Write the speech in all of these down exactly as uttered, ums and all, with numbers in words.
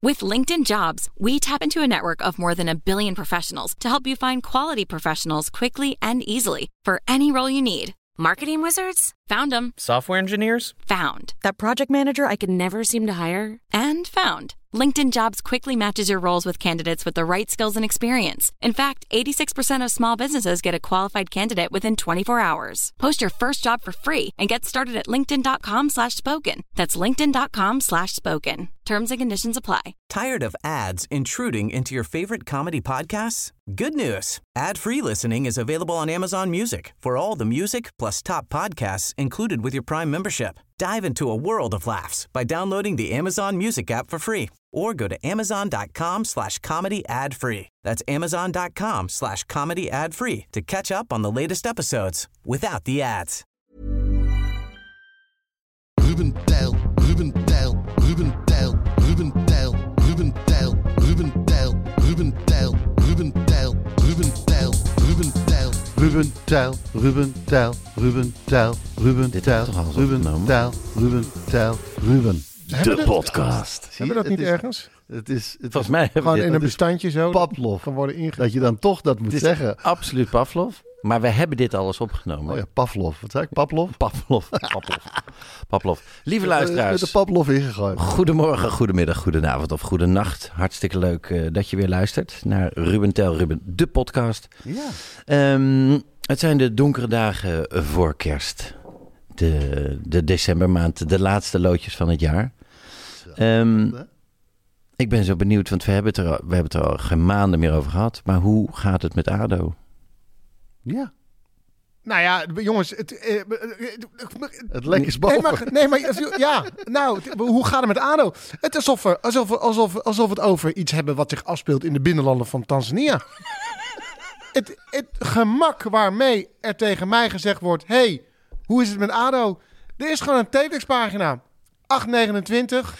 With LinkedIn Jobs, we tap into a network of more than a billion professionals to help you find quality professionals quickly and easily for any role you need. Marketing wizards? Found them. Software engineers? Found. That project manager I could never seem to hire? And found. LinkedIn Jobs quickly matches your roles with candidates with the right skills and experience. In fact, eighty-six percent of small businesses get a qualified candidate within twenty-four hours. Post your first job for free and get started at linkedin.com slash spoken. That's linkedin.com slash spoken. Terms and conditions apply. Tired of ads intruding into your favorite comedy podcasts? Good news. Ad-free listening is available on Amazon Music for all the music plus top podcasts included with your Prime membership. Dive into a world of laughs by downloading the Amazon Music app for free or go to amazon.com slash comedy ad free. That's amazon.com slash comedy ad free to catch up on the latest episodes without the ads. Ruben Tijl, Ruben Tijl, Ruben Tijl, Ruben Tijl, Ruben Tijl, Ruben Tijl, Ruben Tijl, Ruben Tijl, Ruben Tijl, Ruben Tijl. Ruben Tijl, Ruben Tijl, Ruben Tijl, Ruben Dit Tijl, is toch al Ruben opgenomen? Tijl, Ruben Tijl, Ruben. De podcast. Zie Hebben je, we dat niet het is- ergens? Het is, het Volgens is mij hebben Gewoon we in dit. een bestandje zo Pavlov. kan worden ingezet. Dat je dan toch dat moet Het is zeggen. absoluut Pavlov. Maar we hebben dit alles opgenomen. Oh ja, Pavlov. Wat zei ik? Pavlov? Pavlov. Pavlov. Pavlov. Lieve Met luisteraars. de Pavlov ingegooid. Goedemorgen, goedemiddag, goedenavond of goedenacht. Hartstikke leuk uh, dat je weer luistert naar Ruben Tijl, Ruben, de podcast. Ja. Um, het zijn de donkere dagen voor kerst. De, de decembermaand, de laatste loodjes van het jaar. Um, ik ben zo benieuwd, want we hebben, het er al, we hebben het er al geen maanden meer over gehad. Maar hoe gaat het met ADO? Ja. Nou ja, jongens, het, eh, eh, Het lek is nee, boven. maar, nee, maar ja, nou, het- hoe gaat het met ADO? Het is alsof we, alsof, we, alsof, we- alsof we het over iets hebben wat zich afspeelt in de binnenlanden van Tanzania. het, het gemak waarmee er tegen mij gezegd wordt, hey, hoe is het met ADO? Er is gewoon een teletextpagina. acht negenentwintig,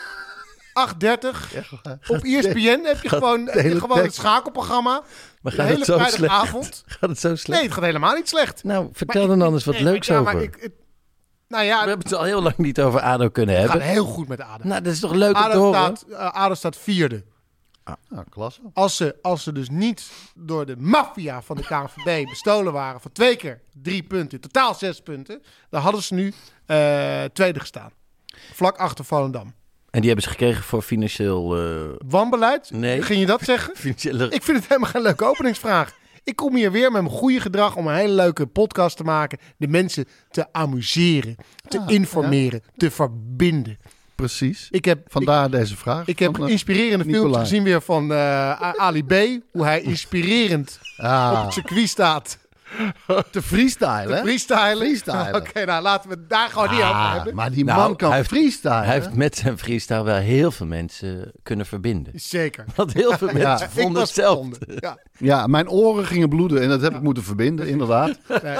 acht dertig. Op E S P N heb je gewoon, heb je gewoon het schakelprogramma. Maar De gaat hele het zo vrijdagavond. slecht? Gaat het zo slecht? Nee, het gaat helemaal niet slecht. Nou, vertel Maar dan ik- anders wat nee, leuks ja, over. Maar ik, het, nou ja, We hebben het al heel lang niet over ADO kunnen het gaat hebben. heel goed met ADO. Nou, dat is toch leuk om te ADO horen? staat, uh, ADO staat vierde. Nou, klasse. Als ze, als ze dus niet door de maffia van de K N V B bestolen waren voor twee keer drie punten, totaal zes punten, dan hadden ze nu uh, tweede gestaan. Vlak achter Volendam. En die hebben ze gekregen voor financieel... Uh, Wanbeleid? Nee. Ging je dat zeggen? financiële... Ik vind het helemaal geen leuke openingsvraag. Ik kom hier weer met mijn goede gedrag om een hele leuke podcast te maken. De mensen te amuseren, te Ah, informeren, te verbinden. Precies. Ik heb, Vandaar ik, deze vraag. ik heb van, uh, inspirerende filmpjes Nicolai. gezien weer van uh, Ali B. Hoe hij inspirerend Ah, op het circuit staat. te freestylen, hè? Freestylen. Freestylen. Oké, okay, nou laten we het daar gewoon niet over Ah, hebben. maar die Nou, man kan hij heeft- freestylen. Hij heeft met zijn freestyle wel heel veel mensen kunnen verbinden. Zeker. Want heel veel mensen Ja, Ik vonden was hetzelfde. verbonden. Ja. Ja, mijn oren gingen bloeden en dat heb ik moeten verbinden, inderdaad. Nee.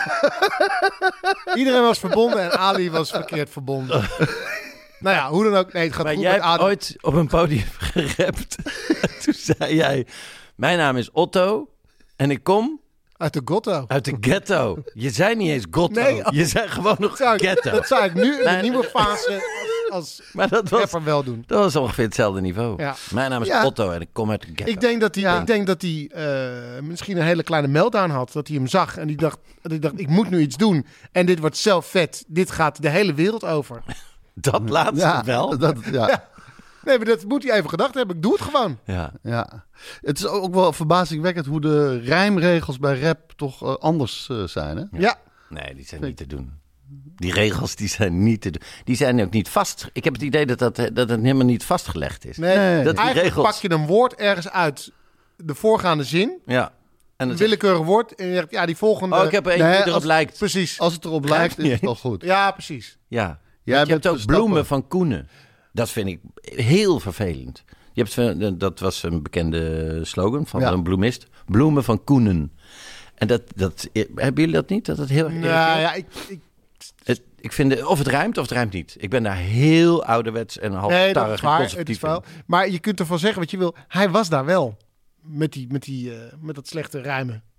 Iedereen was verbonden en Ali was verkeerd verbonden. Nou ja, hoe dan ook. Nee, het gaat Maar goed jij met hebt ADO. ooit op een podium gerapt. Toen zei jij, mijn naam is Otto en ik kom Uit de ghetto. uit de ghetto. Je zei niet eens ghetto. Nee. Je zei gewoon nog Dat zou ik, ghetto. dat zou ik nu in de Nee. nieuwe fase als, als Maar dat was, rapper wel doen. dat was ongeveer hetzelfde niveau. Ja. Mijn naam is Ja. Otto en ik kom uit de ghetto. Ik denk dat hij, Ja. ik denk dat hij eh, misschien een hele kleine meltdown had. Dat hij hem zag en die dacht, dat hij dacht, ik moet nu iets doen. En dit wordt zo vet. Dit gaat de hele wereld over. Dat laatste Ja, wel. Dat, ja, ja. Nee, maar dat moet hij even gedacht hebben. Ik doe het gewoon. Ja. Het is ook wel verbazingwekkend hoe de rijmregels bij rap toch uh, anders uh, zijn, hè? Ja. Nee, die zijn niet te doen. Die regels die zijn niet te doen. Die zijn ook niet vast. Ik heb het idee dat, dat, dat het helemaal niet vastgelegd is. Nee, Nee. Dat die eigenlijk regels... pak je een woord ergens uit de voorgaande zin. Ja. En Een dan zeg- willekeurig woord. En je zegt, ja, die volgende... Oh, ik heb er één Nee, die erop als- lijkt. Precies. Als het erop Begrijp lijkt, je is het niet? wel goed. Ja, precies. Ja. Jij Want je hebt bent ook Verstappen. bloemen van Koenen. Dat vind ik heel vervelend. Je hebt, van- dat was een bekende slogan van Ja. een bloemist. Bloemen van Koenen. En dat, dat, hebben jullie dat niet? Dat het heel erg Nou irriteert? ja, ik... ik Het, ik vind, de- of het rijmt of het rijmt niet. Ik ben daar heel ouderwets en half nee, dat tarrig is en waar. Het conservatief is wel. in. Maar je kunt ervan zeggen wat je wil. Hij was daar wel. Met, die, met, die, uh, met dat slechte rijmen.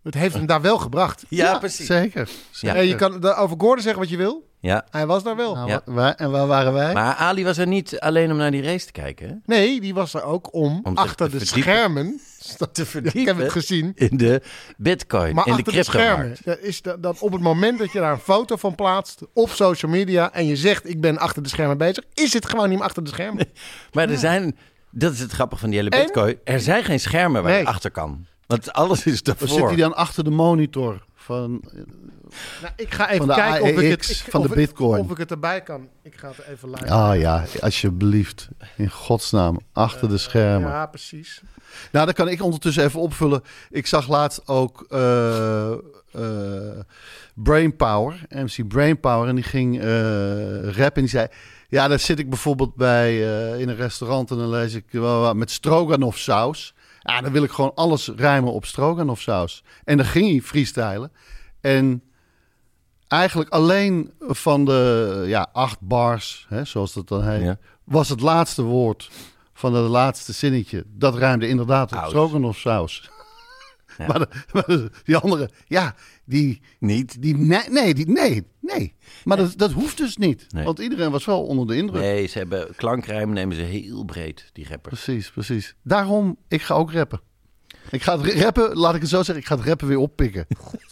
Het heeft hem daar wel gebracht. Ja, precies. Zeker. Ja. zeker. En je kan da- over Gordon zeggen wat je wil. Ja. Hij was daar wel. Nou, Ja. wa- wij- en waar waren wij? Maar Ali was er niet alleen om naar die race te kijken, hè? Nee, die was er ook om, Om zich achter te de verdiepen. schermen... Te Ik heb het gezien. in de bitcoin, Maar in de achter de schermen cryptomarkt. dat is dat, dat op het moment dat je daar een foto van plaatst op social media en je zegt ik ben achter de schermen bezig, is het gewoon niet meer achter de schermen. Maar er zijn, dat is het grappige van die hele En- bitcoin, er zijn geen schermen waar je Nee. achter kan. Want alles is Of daarvoor. zit hij dan achter de monitor van... Nou, ik ga even Van de kijken of ik, het, A E X, ik- van de of ik- Bitcoin. of ik het erbij kan. Ik ga het even luisteren. Ah ja, alsjeblieft. In godsnaam. Achter de schermen. Ja, precies. Nou, dat kan ik ondertussen even opvullen. Ik zag laatst ook eh eh Brainpower, M C Brainpower. En die ging eh rappen en die zei... Ja, daar zit ik bijvoorbeeld bij eh, in een restaurant en dan lees ik wel wat met stroganoff saus. Ja, dan wil ik gewoon alles rijmen op stroganoff saus. En dan ging hij freestylen. En eigenlijk alleen van de ja, acht bars, hè, zoals dat dan heet, Ja. was het laatste woord van het laatste zinnetje. Dat ruimde inderdaad op Saus. stroganoff saus. Ja. Maar, de, maar de- die andere, ja, die... Niet? Die, nee, nee, die, nee, nee. Maar dat, dat hoeft dus niet. Nee. Want iedereen was wel onder de indruk. Nee, ze hebben klankrijm nemen ze heel breed, die rappers. Precies, precies. Daarom, ik ga ook rappen. Ik ga het rappen, laat ik het zo zeggen, ik ga het rappen weer oppikken.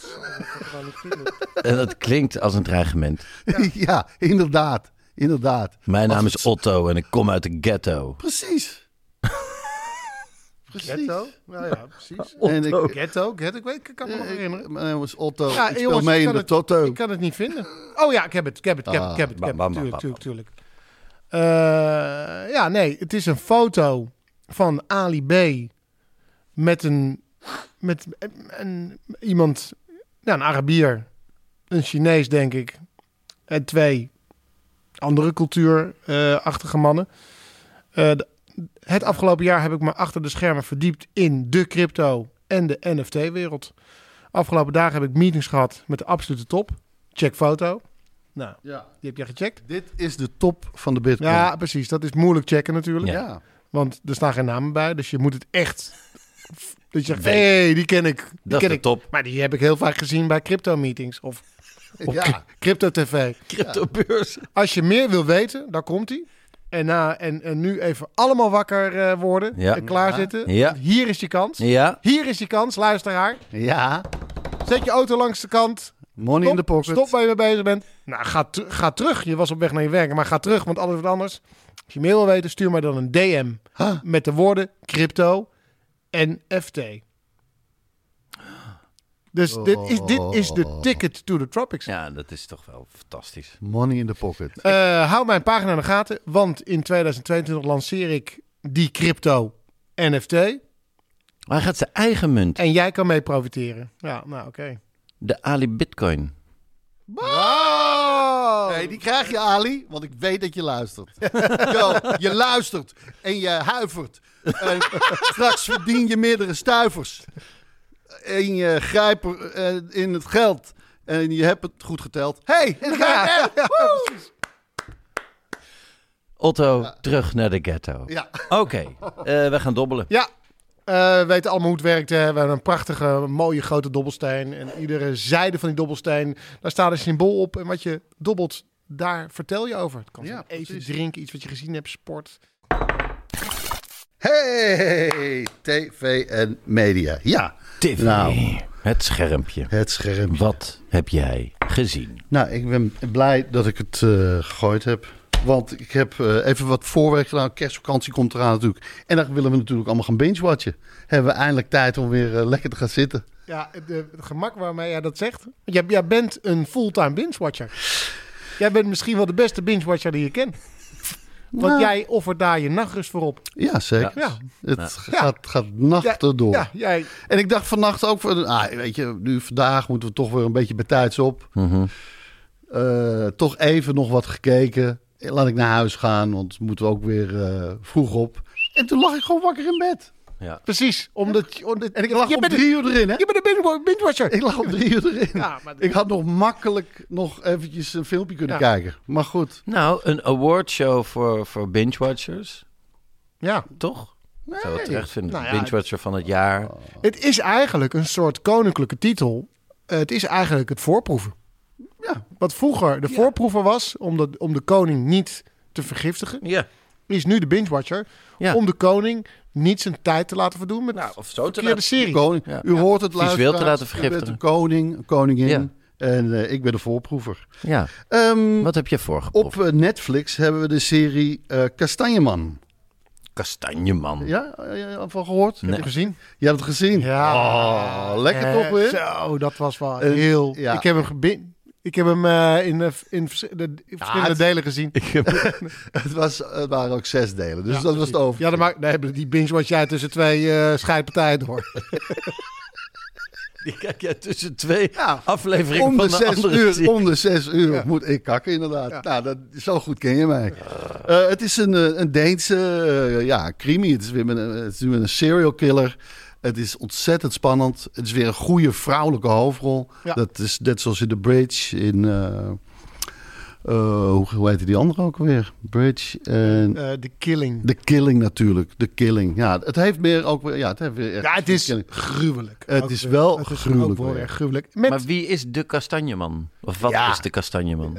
En dat klinkt als een dreigement. Ja, inderdaad. Inderdaad. Mijn naam Als is het- Otto en ik kom uit de ghetto. Precies. Precies. Ghetto? Nou ja, precies. En ik, Ghetto, ghetto, ik weet, ik kan me nog ik, herinneren. mijn naam is Otto. Ja, ik speel jongens, mee ik in kan de het- Toto. Ik kan het niet vinden. Oh ja, ik heb het, ik heb het, ik heb het, ik heb het, ik heb bam, het. bam, Tuurlijk, bam, tuurlijk, tuurlijk. Eh, ja, nee, het is een foto van Ali B. met een, met een, een- iemand, ja, een Arabier, een Chinees denk ik, en twee andere cultuurachtige mannen. Eh, de- het afgelopen jaar heb ik me achter de schermen verdiept in de crypto en de N F T-wereld. Afgelopen dagen heb ik meetings gehad met de absolute top. Check foto. Nou, Ja. die heb jij gecheckt? Dit is de top van de Bitcoin. Ja, precies. Dat is moeilijk checken natuurlijk. Ja. Ja. Want er staan geen namen bij. Dus je moet het echt... Dat je zegt, Weet. hé, hey, die ken ik. Die Dat is ken de ik. top. Maar die heb ik heel vaak gezien bij crypto-meetings. Of op Ja. crypto-tv. Cryptobeurs. Als je meer wil weten, daar komt hij. En, na, en, en nu even allemaal wakker eh, worden. Ja. En klaarzitten. Ja. Hier is je kans. Ja, Hier is je kans, luisteraar. Ja. Zet je auto langs de kant. Money in the Stop, pocket. stop waar je mee bezig bent. Nou, ga, t- ga terug. Je was op weg naar je werk, maar ga terug, want alles wordt anders. Als je meer wil weten, stuur mij dan een D M Huh? met de woorden crypto en F T. Dus dit, is, dit is de ticket to the tropics. ja, dat is toch wel fantastisch. Money in the pocket. Eh, hou mijn pagina in de gaten, want in tweeduizend tweeëntwintig lanceer ik die crypto N F T. Maar hij gaat zijn eigen munt, En jij kan mee profiteren. Ja, nou oké. de Ali Bitcoin. Wow! Nee, die krijg je, Ali, want ik weet dat je luistert. Yo, je luistert en je huivert. En straks verdien je meerdere stuivers. En je grijpt er, eh, in het geld. En je hebt het goed geteld. hey, en dan ga je er. Woe! Otto, terug naar de ghetto. Ja. Oké, eh, we gaan dobbelen. Ja, eh, we weten allemaal hoe het werkt. Hè. We hebben een prachtige, mooie grote dobbelsteen. En iedere zijde van die dobbelsteen, daar staat een symbool op. En wat je dobbelt, daar vertel je over. Het kan Ja, zijn eten, precies. drinken, iets wat je gezien hebt, sport. Hey, tv en media. Ja, T V, Nou. het schermpje. het scherm. Wat heb jij gezien? Nou, ik ben blij dat ik het eh, gegooid heb. Want ik heb eh, even wat voorwerk gedaan. Kerstvakantie komt eraan natuurlijk. En dan willen we natuurlijk allemaal gaan binge-watchen. Hebben we eindelijk tijd om weer eh, lekker te gaan zitten. Ja, de, het gemak waarmee jij dat zegt. Jij, jij bent een fulltime binge-watcher. Jij bent misschien wel de beste binge-watcher die je kent. Want Nou. jij offert daar je nachtrust voor op. Ja, zeker. Ja. Het Ja. gaat, gaat nachten door. Ja, jij... En ik dacht vannacht ook, van, ah, weet je, nu vandaag moeten we toch weer een beetje bijtijds op. Mhm. Eh, toch even nog wat gekeken. Laat ik naar huis gaan, want we moeten ook weer eh, vroeg op. En toen lag ik gewoon wakker in bed. Ja. Precies, omdat... je- omdat En ik lag je om bent drie uur erin, hè? Je bent een binge- binge-watcher. Ik lag om drie uur erin. Ja, maar- Ik had nog makkelijk nog eventjes een filmpje kunnen Ja. kijken. Maar goed. Nou, een awardshow voor, voor binge-watchers, Ja, toch? Ik zou het terecht vinden. Nou ja, Binge-watcher van het jaar. Het is eigenlijk een soort koninklijke titel. Uh, het is eigenlijk het voorproeven. Ja. Wat vroeger de Ja. voorproever was om de, om de koning niet te vergiftigen, Ja. is nu de binge-watcher Ja. om de koning niet zijn tijd te laten verdoen met Nou, of zo te verkeerde laten... serie. Koning. Ja. U hoort het Visueel te luisteraars. laten U vergiftigen. bent een koning, een koningin. Ja. En uh, ik ben de voorproever. Ja. Um, Wat heb je voorgeproefd? op uh, Netflix hebben we de serie uh, Kastanjeman. Kastanjeman. Ja, uh, ja, van gehoord? Nee. Heb je gezien? Je hebt het gezien? Ja. Oh, lekker Eh, toch weer? Zo, dat was wel Eh, heel... ja. Ik heb hem, gebin... ik heb hem uh, in, de, in, vers- de, in verschillende het- delen gezien. Het, was, het waren ook zes delen, dus Ja, dat was het over. Ja, dan maakt, nee, die binge watch jij tussen twee uh, scheidpartijen door. Die kijk jij tussen twee Ja. afleveringen Om de van de zes andere uur, serie. om de zes uur Ja. moet ik kakken, inderdaad. Ja. Nou, dat, zo goed ken je mij. Uh, het is een, uh, een Deense uh, ja, crimi. Het is weer met een, het is weer met een serial killer. Het is ontzettend spannend. Het is weer een goede vrouwelijke hoofdrol. Ja. Dat is net zoals in The Bridge. In, uh, uh, hoe, hoe heette die andere ook alweer? Bridge en... Uh, The Killing. The Killing natuurlijk. The Killing. Ja, het heeft meer ook weer... Ja, het, heeft weer echt Ja, het is Killing. gruwelijk. Het Ook is weer- wel het is gruwelijk ook wel weer. weer gruwelijk. Met, Maar wie is de Kastanjeman? Of wat Ja. is de Kastanjeman?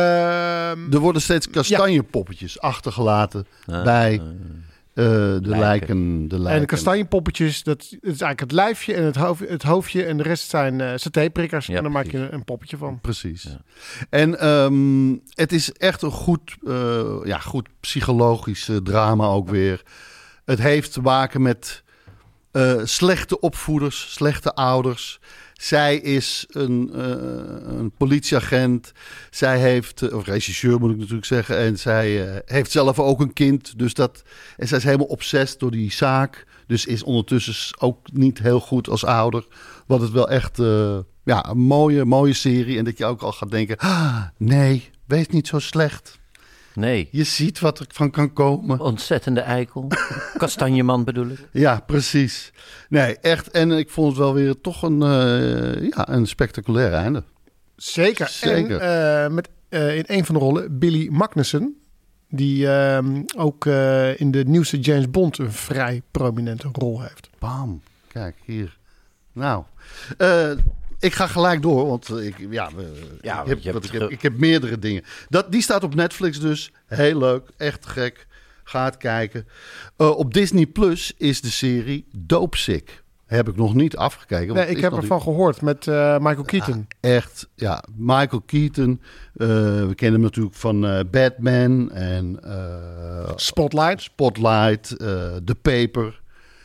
ehm, Er worden steeds kastanjepoppetjes achtergelaten Ah, bij ah. uh, de Lijken. lijken. De lijken. en de kastanjepoppetjes, dat is eigenlijk het lijfje en het, hoofd, het hoofdje. En de rest zijn uh, satéprikkers. Ja, en dan maak je precies. een, een poppetje van. Precies. Ja. En ehm, het is echt een goed, uh, ja, goed psychologisch uh, drama ook weer. Het heeft te maken met uh, slechte opvoeders, slechte ouders. Zij is een, uh, een politieagent. Zij heeft, uh, of regisseur moet ik natuurlijk zeggen. En zij uh, heeft zelf ook een kind. Dus dat, en zij is helemaal obsessed door die zaak. Dus is ondertussen ook niet heel goed als ouder. Wat het wel echt uh, ja, een mooie, mooie serie. En dat je ook al gaat denken, ah, nee, wees niet zo slecht. Nee, Je ziet wat er van kan komen. ontzettende eikel. Kastanjeman bedoel ik. Ja, precies. Nee, echt. En ik vond het wel weer toch een, uh, ja, een spectaculair einde. Zeker. Zeker. En uh, met uh, in een van de rollen Billy Magnussen. Die uh, ook uh, in de nieuwste James Bond een vrij prominente rol heeft. Bam. Kijk, hier. Nou, uh, ik ga gelijk door, want ik, ja, we, Ja, ik, heb, je hebt wat ik, heb, ge- ik heb meerdere dingen. Dat, die staat op Netflix dus. Heel leuk, echt gek. Ga het kijken. Uh, op Disney Plus is de serie Dopesick. Heb ik nog niet afgekeken. want Nee, het ik is heb nog ervan gehoord met uh, Michael Keaton. Ja, echt, ja. Michael Keaton. Uh, we kennen hem natuurlijk van uh, Batman en uh, Spotlight. Spotlight, uh, The Paper.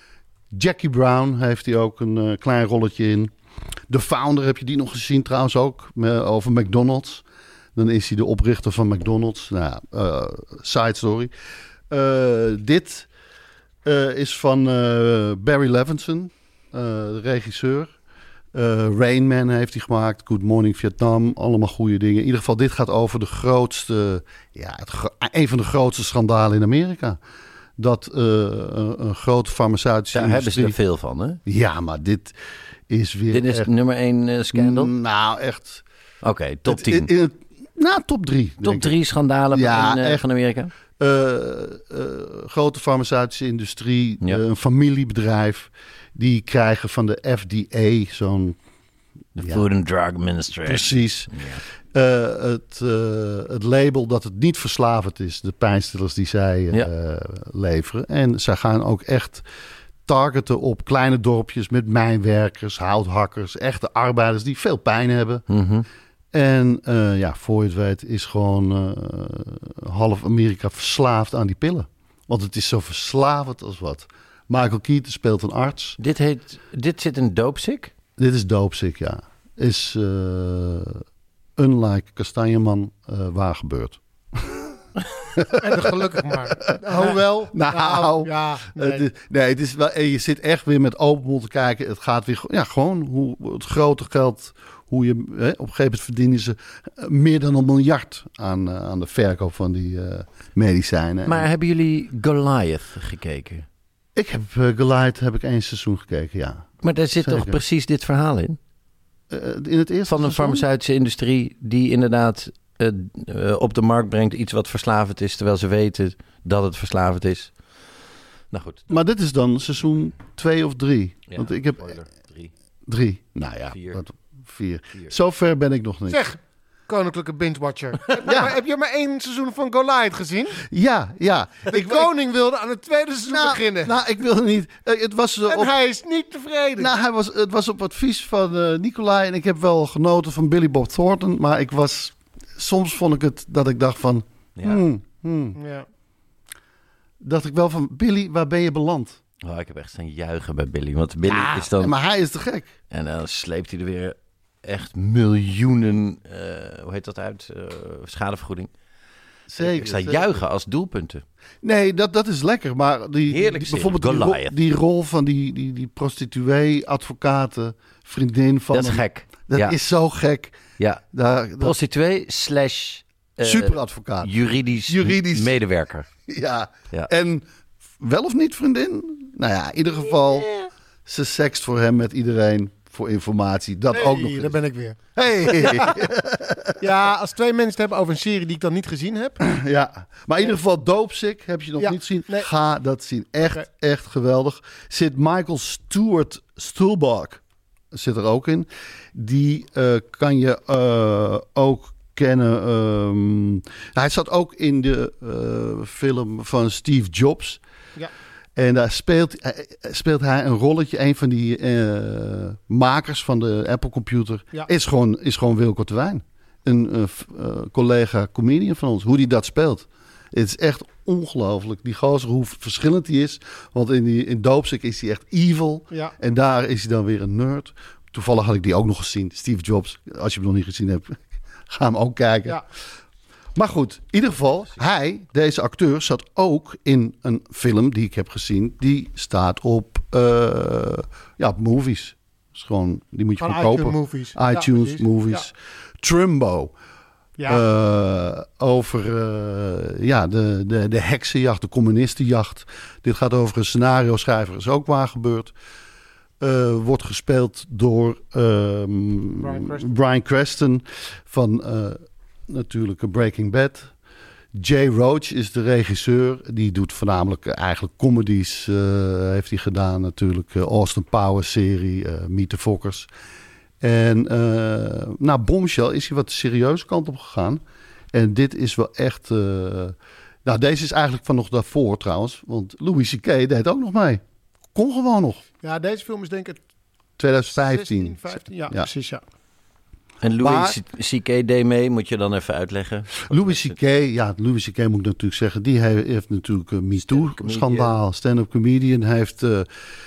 Jackie Brown heeft hij ook een uh, klein rolletje in. The Founder, heb je die nog gezien trouwens ook? Me, over McDonald's. Dan is hij de oprichter van McDonald's. Nou, uh, side story. Uh, dit uh, is van uh, Barry Levinson, uh, de regisseur. Uh, Rain Man heeft hij gemaakt. Good Morning Vietnam. Allemaal goede dingen. In ieder geval, dit gaat over de grootste... Ja, het, gro- een van de grootste schandalen in Amerika. Dat uh, een, een grote farmaceutische Daar hebben ze er industrie... veel van, hè? Ja, maar dit is weer Dit is echt... nummer één uh, scandal? Oké, Nou, echt... top het- tien. in- in het- nou, top drie. denk Top ik. drie schandalen Ja, van, uh, echt. van Amerika? Uh, uh, grote farmaceutische industrie, Ja. uh, een familiebedrijf... die krijgen van de F D A zo'n... De Ja. Food and Drug Administration. Precies. Ja. Uh, het, uh, het label dat het niet verslavend is. De pijnstillers die zij uh, Ja. leveren. En zij gaan ook echt targeten op kleine dorpjes... met mijnwerkers, houthakkers, echte arbeiders... die veel pijn hebben. Mhm. En uh, ja, voor je het weet is gewoon uh, half Amerika verslaafd aan die pillen. Want het is zo verslavend als wat. Michael Keaton speelt een arts. Dit, heet, dit zit in Dopesick? Dit is Dopesick, ja. Is uh, unlike Kastanjeman uh, waar gebeurd. En gelukkig maar. Hoewel. Nou, ja. Nee. Nee. Het is, nee, het is wel, en je zit echt weer met open mond te kijken. Het gaat weer ja, gewoon hoe het grote geld... Hoe je, hè, op een gegeven moment verdienen ze meer dan een miljard aan, uh, aan de verkoop van die uh, medicijnen. Maar En hebben jullie Goliath gekeken? ik heb uh, Goliath heb ik één seizoen gekeken, ja. Maar daar zit Zeker. toch precies dit verhaal in? Uh, in het eerste Van een seizoen? farmaceutische industrie die inderdaad uh, uh, op de markt brengt iets wat verslavend is... terwijl ze weten dat het verslavend is. Nou goed. Maar dit is dan seizoen twee of drie. Ja, Want ik heb spoiler, drie. drie. Nou ja, Vier. wat, vier. Vier. Zover ben ik nog niet. Zeg, koninklijke binge-watcher. heb, je maar, heb je maar één seizoen van Goliath gezien? Ja, ja. De ik koning wilde aan het tweede seizoen nou, beginnen. Nou, ik wilde niet. Uh, het was uh, en op, hij is niet tevreden. nou, hij was, het was op advies van uh, Nicolai. En ik heb wel genoten van Billy Bob Thornton. Maar ik was... Soms vond ik het dat ik dacht van... Ja. Hmm, hmm. ja. Dacht ik wel van... Billy, waar ben je beland? Oh, ik heb echt staan juichen bij Billy. Want Billy Ja, is dan... maar hij is te gek. En dan sleept hij er weer echt miljoenen... Uh, hoe heet dat uit? Uh, schadevergoeding. Zeker. Ik sta zeker. juichen als doelpunten. Nee, dat, dat is lekker. Maar die, Heerlijk die, serie, bijvoorbeeld die rol, Goliath. die rol van die, die, die prostituee, advocaten, vriendin van Dat is hem, gek. Dat ja. is zo gek. ja. Daar, dat, Prostituee slash... Uh, superadvocaat. Juridisch, Juridisch. medewerker. Ja. Ja. En wel of niet vriendin? Nou ja, in ieder geval, ze sext voor hem met iedereen voor informatie. Dat Hey, ook nog daar eens. ben ik weer. Hey. Ja, als twee mensen het hebben over een serie die ik dan niet gezien heb. Ja, maar in ieder geval Dopesick heb je nog Ja, niet gezien. nee. Ga dat zien. Echt, Oké. echt geweldig. Zit Michael Stewart Stuhlbarg zit er ook in. Die uh, kan je uh, ook kennen. Um, hij zat ook in de uh, film van Steve Jobs. Ja. En daar speelt, speelt hij een rolletje. Een van die uh, makers van de Apple computer Ja. is gewoon, is gewoon Wilco Terwijn. Een uh, uh, collega comedian van ons. Hoe die dat speelt. Het is echt ongelooflijk. Die gozer, hoe verschillend hij is. Want in, die, in Dopesick is hij echt evil. Ja. En daar is hij dan weer een nerd. Toevallig had ik die ook nog gezien. Steve Jobs. Als je hem nog niet gezien hebt, ga hem ook kijken. Ja. Maar goed, in ieder geval, hij, deze acteur, zat ook in een film die ik heb gezien. Die staat op, uh, ja, op movies. Dus gewoon, die moet je Van gewoon iTunes kopen. movies. iTunes Ja, precies. movies. Trumbo. Ja. Uh, over uh, ja, de, de, de heksenjacht, de communistenjacht. Dit gaat over een scenario schrijver. Is ook waar gebeurd. Uh, wordt gespeeld door um, Bryan Cranston. Bryan Cranston van uh, natuurlijk Breaking Bad. Jay Roach is de regisseur. Die doet voornamelijk uh, eigenlijk comedies. Uh, heeft hij gedaan natuurlijk. Uh, Austin Powers serie. Uh, Meet the Fockers. En uh, na Bombshell is hij wat de serieuze kant op gegaan. En dit is wel echt... Uh, nou, deze is eigenlijk van nog daarvoor trouwens. Want Louis C K deed ook nog mee. Kon gewoon nog. Ja, deze film is denk ik twintig vijftien. zestien, vijftien. Ja, Ja. precies, ja. En Louis Maar- C K deed mee, moet je dan even uitleggen. Louis C K, ja, Louis C K moet ik natuurlijk zeggen. Die heeft, heeft natuurlijk een MeToo-schandaal. Stand-up comedian. Hij heeft uh,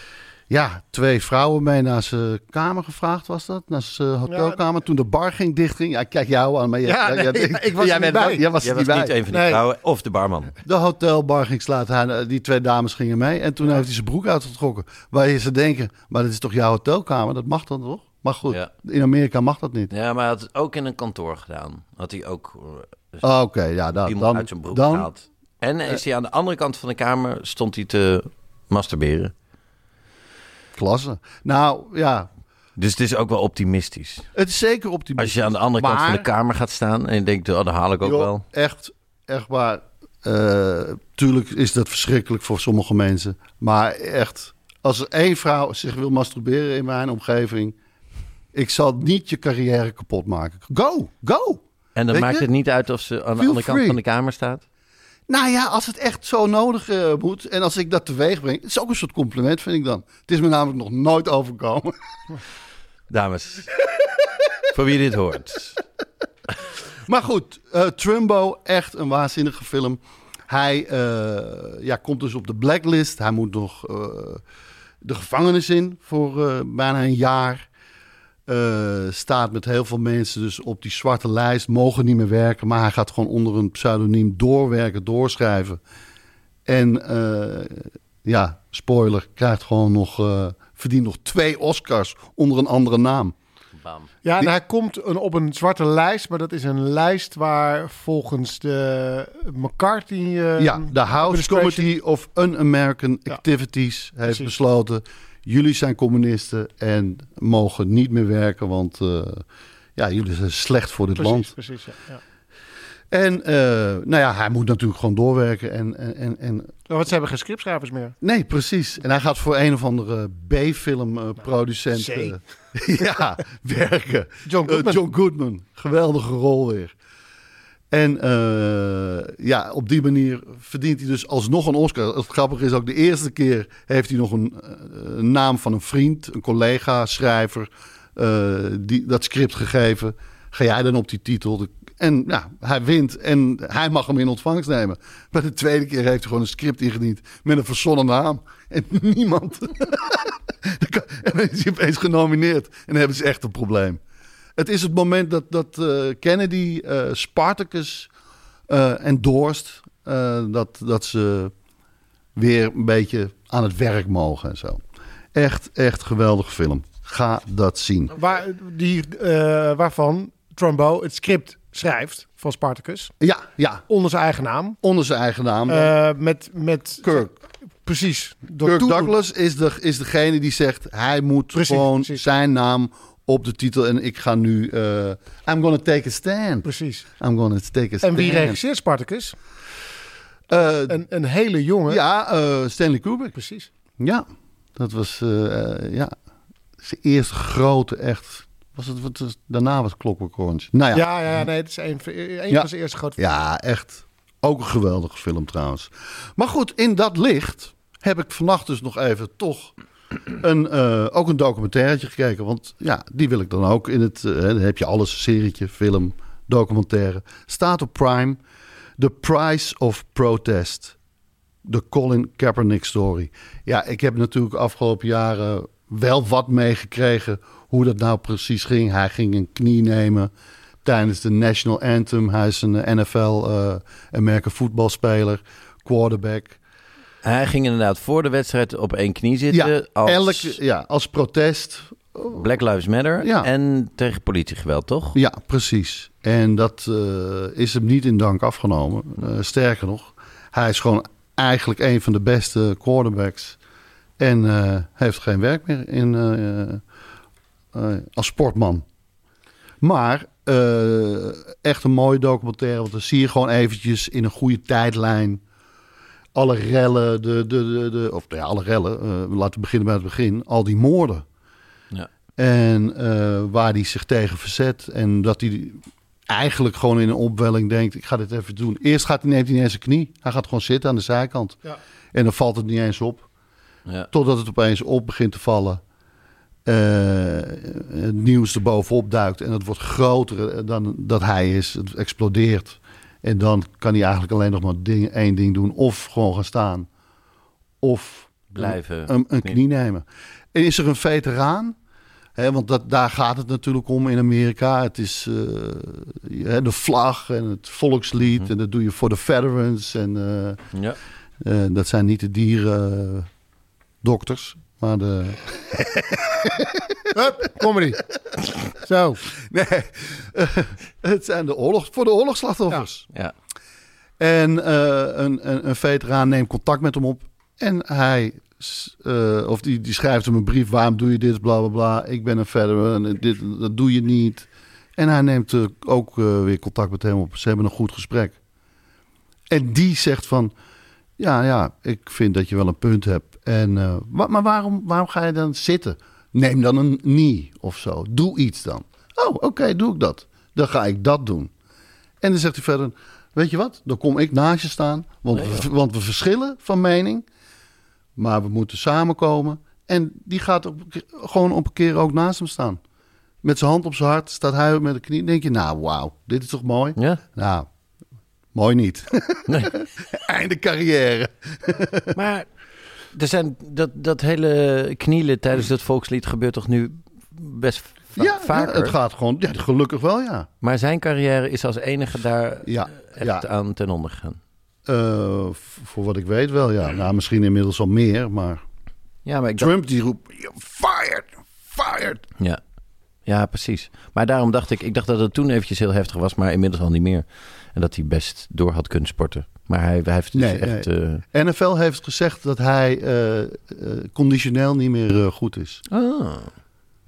ja, twee vrouwen mee naar zijn kamer gevraagd, was dat? Naar zijn hotelkamer. Toen de bar ging dichtging. Ja, kijk jou aan. Maar jij, Ja, jij- nee, jij- ja, ik was jij er niet bent- bij. Jij was Jij er was niet niet bij. een van die Nee. vrouwen of de barman. De hotelbar ging sluiten. Hij- Die twee dames gingen mee. En toen heeft hij zijn broek uitgetrokken. Waar je ze denken, maar dat is toch jouw hotelkamer? Dat mag dan toch? Maar goed, Ja. in Amerika mag dat niet. Ja, maar hij had het ook in een kantoor gedaan. Had hij ook uh, Oh, Oké, ja, dan, iemand dan, uit zijn broek dan gehaald. En is hij aan de andere kant van de kamer, stond hij te masturberen. klasse. Nou, ja, Dus het is ook wel optimistisch. het is zeker optimistisch. Als je aan de andere kant van de Maar- kamer gaat staan en je denkt, oh, dat haal ik ook Joh, wel. Echt, echt waar. Uh, tuurlijk is dat verschrikkelijk voor sommige mensen. Maar echt, als er één vrouw zich wil masturberen in mijn omgeving... ik zal niet je carrière kapot maken. Go, go! En dan Weet maakt je? het niet uit of ze aan de Feel andere kant free. van de kamer staat. Nou ja, als het echt zo nodig uh, moet... en als ik dat teweeg breng... het is ook een soort compliment, vind ik dan. Het is me namelijk nog nooit overkomen. Dames, voor wie dit hoort. Maar goed, uh, Trumbo, echt een waanzinnige film. Hij uh, ja, komt dus op de blacklist. Hij moet nog uh, de gevangenis in voor uh, bijna een jaar. Uh, staat met heel veel mensen dus op die zwarte lijst. Mogen niet meer werken, maar hij gaat gewoon onder een pseudoniem doorwerken, doorschrijven. En uh, ja, spoiler, krijgt gewoon nog, uh, verdient nog twee Oscars onder een andere naam. Bam. Ja, en Die- hij komt een, op een zwarte lijst, maar dat is een lijst waar volgens de McCarthy... eh, Ja, de House administration- Committee of Un-American Ja. Activities heeft Precies. besloten... jullie zijn communisten en mogen niet meer werken... want uh, ja, jullie zijn slecht voor dit Precies, land. precies, ja. ja. En uh, nou ja, hij moet natuurlijk gewoon doorwerken. En, en, en, en... Want ze hebben geen scriptschrijvers meer. Nee, precies. En hij gaat voor een of andere B-filmproducent uh, uh, ja, werken. John Goodman. Uh, John Goodman. Geweldige rol weer. En uh, ja, op die manier verdient hij dus alsnog een Oscar. Het grappige is ook, de eerste keer heeft hij nog een, uh, een naam van een vriend, een collega, schrijver, uh, die dat script gegeven. Ga jij dan op die titel? En ja, hij wint en hij mag hem in ontvangst nemen. Maar de tweede keer heeft hij gewoon een script ingediend met een verzonnen naam. En niemand. En dan is hij opeens genomineerd. En dan hebben ze echt een probleem. Het is het moment dat, dat uh, Kennedy uh, Spartacus uh, endorst. Uh, dat, dat ze weer een beetje aan het werk mogen en zo. Echt, echt geweldige film. Ga dat zien. Waar, die, uh, waarvan Trumbo het script schrijft van Spartacus. Ja, ja. Onder zijn eigen naam. Onder zijn eigen naam. Uh, met, met Kirk. Precies. Door Kirk toedoen. Douglas is, de, is degene die zegt... hij moet Precies, gewoon precies. zijn naam op de titel... en ik ga nu... Uh, I'm gonna take a stand. Precies. I'm gonna take a stand. En wie regisseert Spartacus? Uh, Een, een hele jonge. ja, uh, Stanley Kubrick. Precies. Ja, dat was... Uh, uh, ja, zijn eerste grote echt... Was het, wat was, daarna was Clockwork Orange. Nou ja, Ja, ja, nee, het is een, een Ja. van zijn eerste grote. ja, echt. Ook een geweldige film trouwens. Maar goed, in dat licht heb ik vannacht dus nog even toch een, uh, ook een documentairetje gekeken. Want ja, die wil ik dan ook in het... Uh, dan heb je alles, serietje, film, documentaire. Staat op Prime. The Price of Protest. De Colin Kaepernick story. Ja, ik heb natuurlijk de afgelopen jaren wel wat meegekregen hoe dat nou precies ging. Hij ging een knie nemen tijdens de National Anthem. Hij is een N F L, uh, American voetbalspeler, quarterback. Hij ging inderdaad voor de wedstrijd op één knie zitten. Ja, als elke, ja, als protest. Black Lives Matter. Ja. En tegen politiegeweld, toch? Ja, precies. En dat uh, is hem niet in dank afgenomen. Uh, sterker nog, hij is gewoon eigenlijk een van de beste quarterbacks. En uh, heeft geen werk meer in, uh, uh, als sportman. Maar uh, echt een mooie documentaire. Want dan zie je gewoon eventjes in een goede tijdlijn alle rellen. De, de, de, de, of ja, alle rellen. Uh, laten we beginnen bij het begin. Al die moorden. Ja. En uh, waar hij zich tegen verzet. En dat hij eigenlijk gewoon in een opwelling denkt... ik ga dit even doen. Eerst gaat hij, neemt hij niet eens zijn knie. Hij gaat gewoon zitten aan de zijkant. Ja. En dan valt het niet eens op. Ja. Totdat het opeens op begint te vallen. Uh, het nieuws erbovenop duikt. En het wordt groter dan dat hij is. Het explodeert. En dan kan hij eigenlijk alleen nog maar ding, één ding doen. Of gewoon gaan staan. Of Blijven. Een, een knie nemen. En is er een veteraan? He, want dat, daar gaat het natuurlijk om in Amerika. Het is uh, de vlag en het volkslied. Mm-hmm. En dat doe je voor de veterans. En uh, ja. uh, dat zijn niet de dieren uh, dokters, maar de... Hup, comedy. Zo. Nee, uh, het zijn de oorlog, voor de oorlogsslachtoffers. Ja. Ja. En uh, een, een, een veteraan neemt contact met hem op. En hij... Uh, of die, die schrijft hem een brief. Waarom doe je dit? Bla bla bla. Ik ben een veteran. Dit, dat doe je niet. En hij neemt uh, ook uh, weer contact met hem op. Ze hebben een goed gesprek. En die zegt van... Ja, ja, ik vind dat je wel een punt hebt. En, uh, maar maar waarom, waarom ga je dan zitten? Neem dan een knee of zo. Doe iets dan. Oh, oké, okay, doe ik dat. Dan ga ik dat doen. En dan zegt hij verder... Weet je wat? Dan kom ik naast je staan. Want, nee, we, want we verschillen van mening... Maar we moeten samenkomen. En die gaat op, gewoon op een keer ook naast hem staan. Met zijn hand op zijn hart staat hij met de knie. Denk je, nou wauw, dit is toch mooi? Ja. Nou, mooi niet. Nee. Einde carrière. Maar er zijn dat, dat hele knielen tijdens dat volkslied gebeurt toch nu best va- ja, vaker? Ja, het gaat gewoon, ja, gelukkig wel, ja. Maar zijn carrière is als enige daar ja, echt ja. aan ten onder gegaan. Uh, voor wat ik weet wel, ja. Nou, misschien inmiddels al meer, maar... Ja, maar ik Trump dacht... die roept, you're fired, fired. Ja. Ja, precies. Maar daarom dacht ik, ik dacht dat het toen eventjes heel heftig was, maar inmiddels al niet meer. En dat hij best door had kunnen sporten. Maar hij, hij heeft dus nee, echt... Nee. Uh... N F L heeft gezegd dat hij uh, uh, conditioneel niet meer uh, goed is. Oh.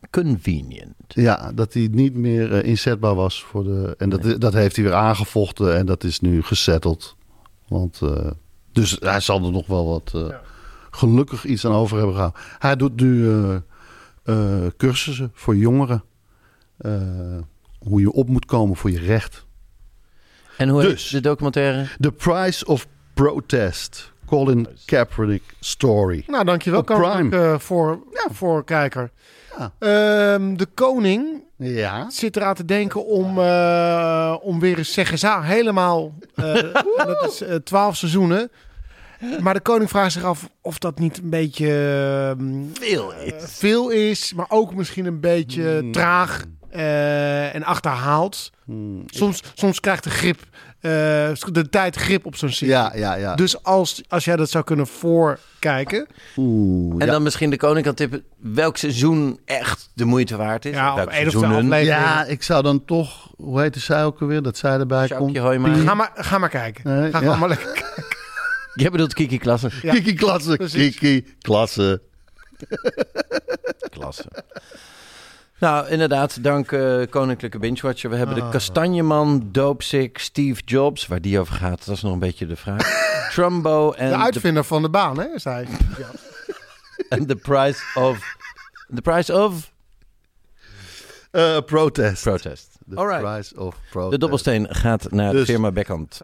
convenient. Ja, dat hij niet meer uh, inzetbaar was voor de. En dat, nee. dat heeft hij weer aangevochten en dat is nu gesetteld. Want uh, dus hij zal er nog wel wat uh, ja. gelukkig iets aan over hebben gehouden. Hij doet nu uh, uh, cursussen voor jongeren. Uh, hoe je op moet komen voor je recht. En hoe dus, heet de documentaire? The Price of Protest. Colin Kaepernick Story. Nou, dankjewel, Kaepernick, uh, voor, ja. voor kijker. Ja. Uh, de koning ja. zit eraan te denken om, uh, om weer eens zeggen za helemaal. Uh, dat is uh, twaalf seizoenen. Maar de koning vraagt zich af of dat niet een beetje uh, veel is. Uh, veel is, maar ook misschien een beetje mm. traag uh, en achterhaald. Mm. Soms, soms krijgt de grip. Uh, de tijd grip op zo'n serie. Ja, ja, ja. Dus als, als jij dat zou kunnen voorkijken. Oeh, en ja. dan misschien de koning kan tippen welk seizoen echt de moeite waard is. Ja, welk of een of twee afleveringen. Ja, ik zou dan toch, hoe heet de zij ook alweer, dat zij erbij komt. Ga maar, ga maar kijken. Nee, ga ja. maar lekker kijken. Jij bedoelt Kiki Klasse. Ja. Kiki Klasse, Precies. Kiki Klasse. Klasse. Nou, inderdaad, dank uh, Koninklijke Binge-Watcher. We hebben oh. de Kastanjeman, Dopesick, Steve Jobs. Waar die over gaat, dat is nog een beetje de vraag. Trumbo en... De uitvinder de... van de baan, hè, is hij. En the price of... The price of... Uh, protest. Protest. The Alright. price of protest. De dobbelsteen gaat naar dus... de firma Beckhand.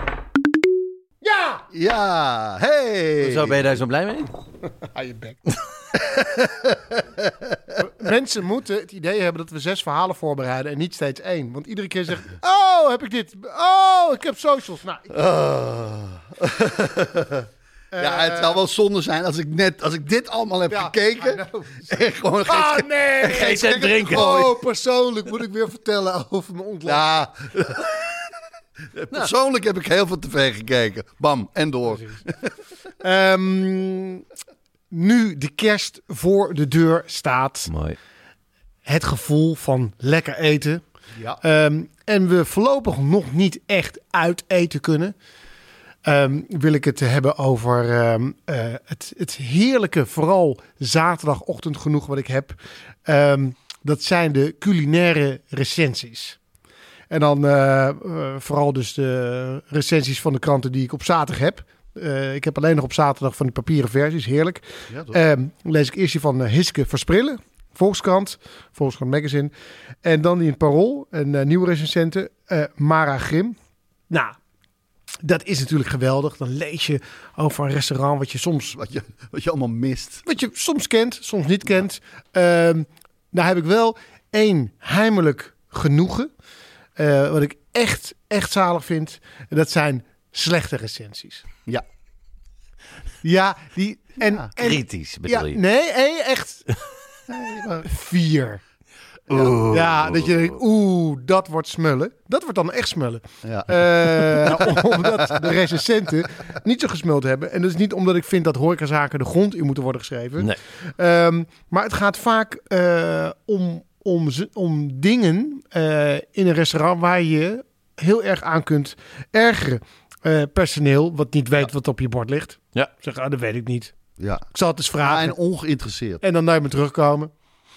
Ja! Ja, hey! Hoezo ben je daar zo blij mee? Hou je bek. Mensen moeten het idee hebben dat we zes verhalen voorbereiden en niet steeds één. Want iedere keer zegt, oh, heb ik dit? Oh, ik heb socials. Nou, ik... oh. Ja, het zou wel zonde zijn als ik net als ik dit allemaal heb ja, gekeken. En gewoon geen, ah, nee! geen cent drinken. Oh, persoonlijk moet ik weer vertellen over mijn ontlading. Ja. Persoonlijk heb ik heel veel tv gekeken. Bam, en door. um, nu de kerst voor de deur staat. Mooi. Het gevoel van lekker eten. Ja. Um, en we voorlopig nog niet echt uit eten kunnen. Um, wil ik het hebben over um, uh, het, het heerlijke, vooral zaterdagochtend genoeg wat ik heb. Um, dat zijn de culinaire recensies. En dan uh, uh, vooral dus de recensies van de kranten die ik op zaterdag heb. Uh, ik heb alleen nog op zaterdag van die papieren versies, heerlijk. Ja, uh, lees ik eerst die van uh, Hiske Versprillen, Volkskrant, Volkskrant Magazine. En dan die in het Parool, een uh, nieuwe recensente, uh, Mara Grim. Nou, dat is natuurlijk geweldig. Dan lees je over een restaurant wat je soms... Wat je, wat je allemaal mist. Wat je soms kent, soms niet kent. Ja. Uh, nou heb ik wel één heimelijk genoegen. Uh, wat ik echt, echt zalig vind. Dat zijn slechte recensies. Ja. Ja, die... En, ja, en, kritisch bedoel ja, je? Nee, nee, echt. Nee, maar vier. Oeh. Ja, dat je denkt, oeh, dat wordt smullen. Dat wordt dan echt smullen. Ja. Uh, omdat de recensenten niet zo gesmuld hebben. En dat is niet omdat ik vind dat horecazaken de grond in moeten worden geschreven. Nee. Um, maar het gaat vaak uh, om, om, om dingen uh, in een restaurant waar je heel erg aan kunt ergeren. Uh, personeel wat niet weet ja. wat op je bord ligt. Ja. Zeg, ah, dat weet ik niet. Ja. Ik zal het eens vragen. Ja, en ongeïnteresseerd. En dan naar me terugkomen.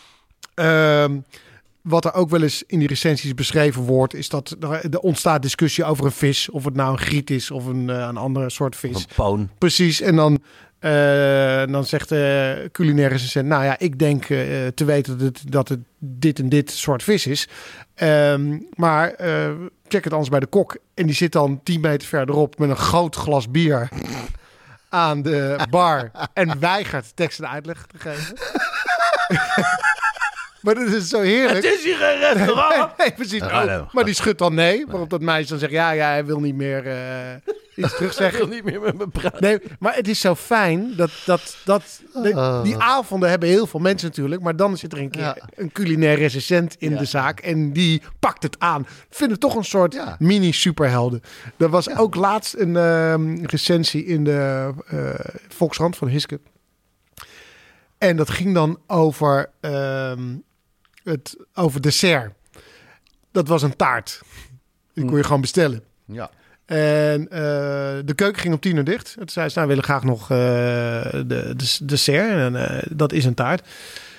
Um, wat er ook wel eens in die recensies beschreven wordt, is dat er ontstaat discussie over een vis. Of het nou een griet is of een, uh, een andere soort vis. Een poon. Precies. En dan, uh, dan zegt de culinaire recensent, nou ja, ik denk uh, te weten dat het, dat het dit en dit soort vis is. Um, maar uh, check het anders bij de kok. En die zit dan tien meter verderop met een groot glas bier aan de bar en weigert tekst en uitleg te geven. Maar dat is zo heerlijk. Het is hier geen restaurant. Nee, nee, precies. Oh, no. Maar die schudt dan nee. Waarop dat meisje dan zegt, ja, ja, hij wil niet meer uh, iets terugzeggen. Hij wil niet meer met me praten. Nee, maar het is zo fijn dat, dat, dat de, die avonden hebben heel veel mensen natuurlijk. Maar dan zit er een keer ja. een culinair recensent in ja. de zaak. En die pakt het aan. Vinden toch een soort ja. mini-superhelden. Er was ja. ook laatst een uh, recensie in de uh, Volkskrant van Hiske. En dat ging dan over, uh, het, over dessert. Dat was een taart. Die kon je gewoon bestellen. Ja. En uh, de keuken ging om tien uur dicht. Toen zei ze, nou, we willen graag nog uh, de, de dessert. En uh, dat is een taart.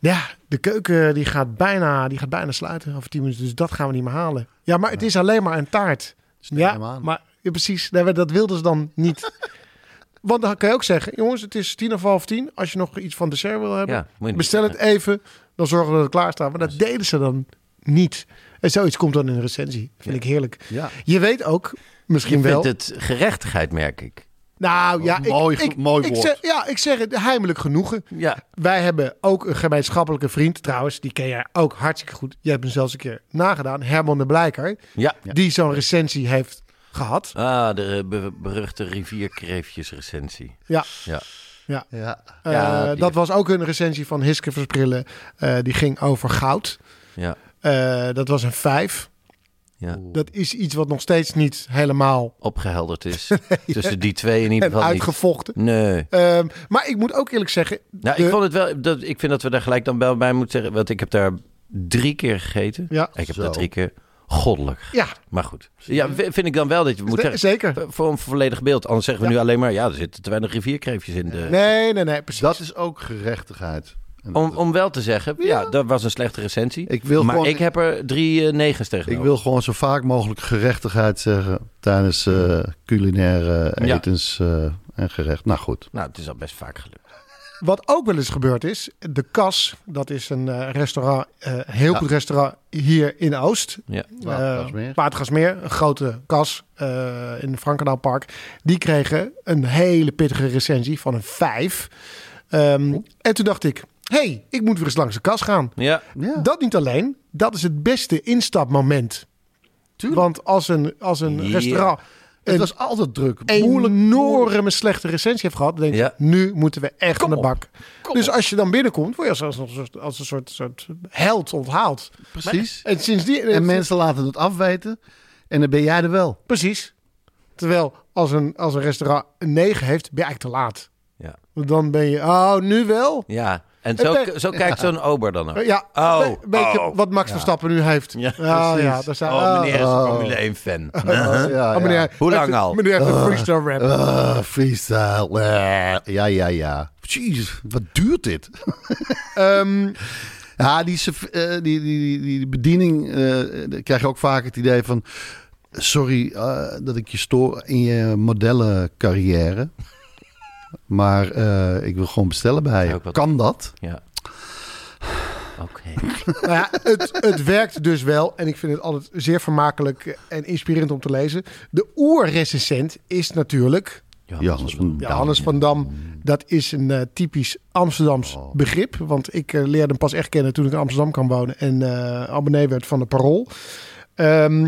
Ja, de keuken die gaat, bijna, die gaat bijna sluiten over tien minuten. Dus dat gaan we niet meer halen. Ja, maar het is alleen maar een taart. Ja, maar ja, precies. Nee, dat wilden ze dan niet. Want dan kan je ook zeggen, jongens, het is tien of half tien. Als je nog iets van dessert wil hebben, Ja, moet je bestel niet het even. Dan zorgen we dat het klaar staat. Maar dat deden ze dan niet. En zoiets komt dan in een recensie. Vind Ja. ik heerlijk. Ja. Je weet ook, misschien Je wel... vindt het gerechtigheid, merk ik. Nou ja, ik, Mooi- ik, mooi ik woord. zeg, ja, ik zeg het heimelijk genoegen. Ja, Wij hebben ook een gemeenschappelijke vriend, trouwens, die ken jij ook hartstikke goed. Je hebt hem zelfs een keer nagedaan, Herman de Blijker, ja. die zo'n recensie heeft gehad. Ah, de be- beruchte rivierkreefjes recensie. Ja, Ja. ja. Ja. Eh, Ja, die- dat was ook een recensie van Hiske Versprillen. Eh, die ging over goud. Ja. Eh, dat was een vijf. Ja. Dat is iets wat nog steeds niet helemaal Opgehelderd is. Tussen die twee in ieder en geval niet. uitgevochten. Nee. Ehm, maar ik moet ook eerlijk zeggen... Nou, de- ik vond het wel. Dat, ik vind dat we daar gelijk dan wel bij moeten zeggen. Want ik heb daar drie keer gegeten. Ja. Ik heb Zo. daar drie keer goddelijk. Ja, Maar goed. Ja, v- vind ik dan wel dat je moet z- zeggen. zeker. Voor een volledig beeld. Anders zeggen we Ja. nu alleen maar. Ja, er zitten te weinig rivierkreefjes in de. Nee, nee, nee, precies. Dat is ook gerechtigheid. En Om, dat- om wel te zeggen. Ja, dat was een slechte recensie. Ik wil maar gewoon- ik heb er drie uh, negens tegen. Ik wil gewoon zo vaak mogelijk gerechtigheid zeggen tijdens eh, culinaire Ja. etens eh, en gerecht. Nou goed. Nou, het is al best vaak gelukt. Wat ook wel eens gebeurd is, de Kas, dat is een eh, restaurant, eh, heel Ja. goed restaurant hier in Oost. Ja. Watergasmeer. Eh, Watergasmeer, een grote kas eh, in het Frankenaalpark. Die kregen een hele pittige recensie van een vijf. Ehm, en toen dacht ik, hé, hey, ik moet weer eens langs de kas gaan. Ja. Ja. Dat niet alleen, dat is het beste instapmoment. Tuurlijk. Want als een, als een Ja. restaurant Het een was altijd druk. enorme slechte recensie heeft gehad, dan denk je, Ja. nu moeten we echt Kom aan de op. bak. Dus als je dan binnenkomt, word je als, als, als, als een soort, soort held onthaald. Precies. En sindsdien... En mensen laten het afweten. En dan ben jij er wel. Precies. Terwijl als een, als een restaurant een negen heeft, ben je eigenlijk te laat. Ja. Want dan ben je, oh, nu wel? Ja. En zo, Het- zo kijkt zo'n ober dan ook. Ja, Oh, een beetje oh. wat Max Verstappen nu heeft. Ja, ja, precies. ja daar zijn, Oh, meneer is een Oh. Formule één fan. Ja, Oh, meneer, ja. Hoe lang heeft- al? Meneer heeft een freestyle rap. Ah, freestyle. Eh, Ja, ja, ja. Jeez, wat duurt dit? Ehm, Ja, die, serv- eh, die, die, die, die bediening eh, dan krijg je ook vaak het idee van... Sorry eh, dat ik je stoor in je modellencarrière. Maar eh, ik wil gewoon bestellen bij Ja, je. ook wat- Kan dat? Ja. Oké. nou ja, het, het werkt dus wel. En ik vind het altijd zeer vermakelijk en inspirerend om te lezen. De oerrecensent is natuurlijk... Johannes van Dam. Johannes van Dam. Dat is een eh, typisch Amsterdams Oh. begrip. Want ik eh, leerde hem pas echt kennen toen ik in Amsterdam kwam wonen. En eh, abonnee werd van de Parool. Ehm,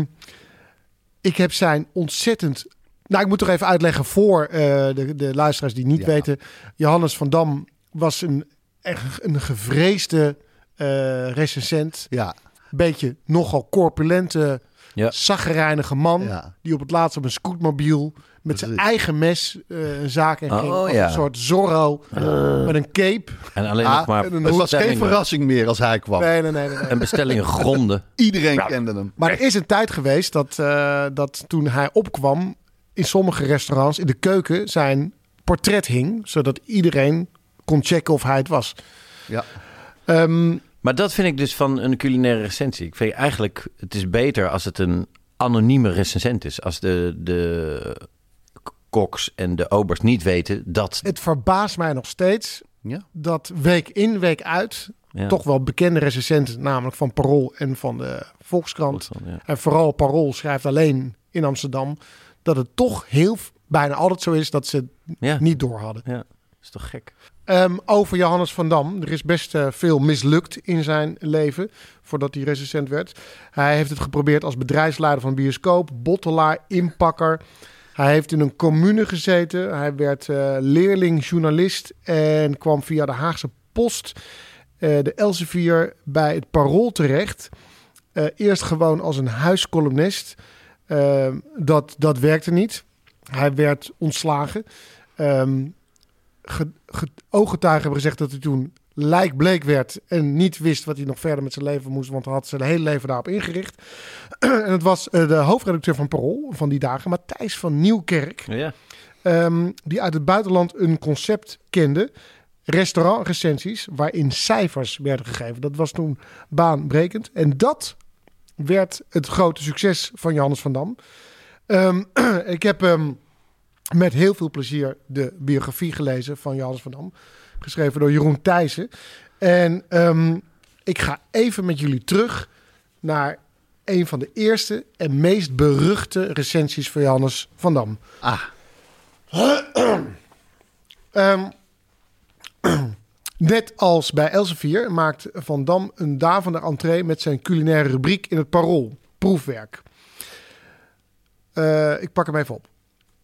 ik heb zijn ontzettend... Nou, ik moet toch even uitleggen voor eh, de, de luisteraars die niet Ja. weten. Johannes van Dam was een, echt een gevreesde eh recensent. Ja, Beetje nogal corpulente, Ja. zaggerijnige man. ja. Die op het laatst op een scootmobiel met zijn Precies. eigen mes eh, een zaak in ging. Oh, Als ja. een soort Zorro met een cape. En alleen Ah, nog maar en een- Het was geen bestellingen, verrassing meer als hij kwam. Nee, nee, nee. nee, nee. en bestellingen gronden. Iedereen kende hem. Maar er is een tijd geweest dat, eh, dat toen hij opkwam... in sommige restaurants in de keuken zijn portret hing... zodat iedereen kon checken of hij het was. Ja. Ehm, Maar dat vind ik dus van een culinaire recensie. Ik vind eigenlijk, het is beter als het een anonieme recensent is. Als de, de koks en de obers niet weten dat... het verbaast mij nog steeds Ja. dat week in, week uit... Ja. toch wel bekende recensenten, namelijk van Parool en van de Volkskrant... Ja. en vooral Parool schrijft alleen in Amsterdam... dat het toch heel bijna altijd zo is dat ze het Ja. niet door hadden. Ja, is toch gek? Ehm, over Johannes van Dam. Er is best eh, veel mislukt in zijn leven voordat hij recensent werd. Hij heeft het geprobeerd als bedrijfsleider van een bioscoop, bottelaar, inpakker. Hij heeft in een commune gezeten. Hij werd uh, leerling-journalist en kwam via de Haagse Post, uh, de Elsevier, bij het Parool terecht. Uh, eerst gewoon als een huiscolumnist. Uh, dat, dat werkte niet. Hij werd ontslagen. Um, Ge, ge, ooggetuigen hebben gezegd dat hij toen lijkbleek werd en niet wist wat hij nog verder met zijn leven moest, want hij had zijn hele leven daarop ingericht. En het was uh, de hoofdredacteur van Parool van die dagen, Matthijs van Nieuwkerk, Ja. um, die uit het buitenland een concept kende restaurantrecensies waarin cijfers werden gegeven. Dat was toen baanbrekend. En dat werd het grote succes van Johannes van Dam. Um, ik heb um, met heel veel plezier de biografie gelezen van Johannes van Dam. Geschreven door Jeroen Thijssen. En um, ik ga even met jullie terug naar een van de eerste en meest beruchte recensies van Johannes van Dam. Ah. um, Net als bij Elsevier maakt Van Dam een davende entree met zijn culinaire rubriek in het Parool. Proefwerk. Uh, ik pak hem even op.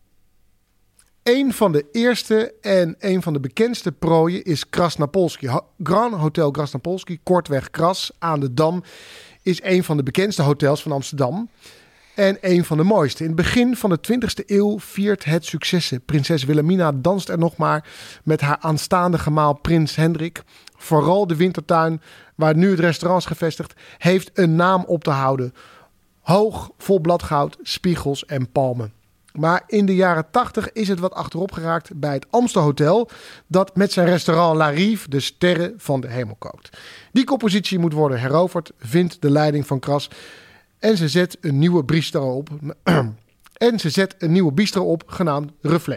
Een van de eerste en een van de bekendste prooien is Krasnapolski. Grand Hotel Krasnapolski, kortweg Kras, aan de Dam, is een van de bekendste hotels van Amsterdam. En een van de mooiste. In het begin van de twintigste eeuw viert het successen. Prinses Wilhelmina danst er nog maar met haar aanstaande gemaal Prins Hendrik. Vooral de Wintertuin, waar nu het restaurant is gevestigd, heeft een naam op te houden. Hoog, vol bladgoud, spiegels en palmen. Maar in de jaren tachtig is het wat achterop geraakt bij het Amstel Hotel, dat met zijn restaurant La Rive de sterren van de hemel kookt. Die compositie moet worden heroverd, vindt de leiding van Kras. En ze zet een nieuwe bistro op. en ze zet een nieuwe bistro op, genaamd Reflet.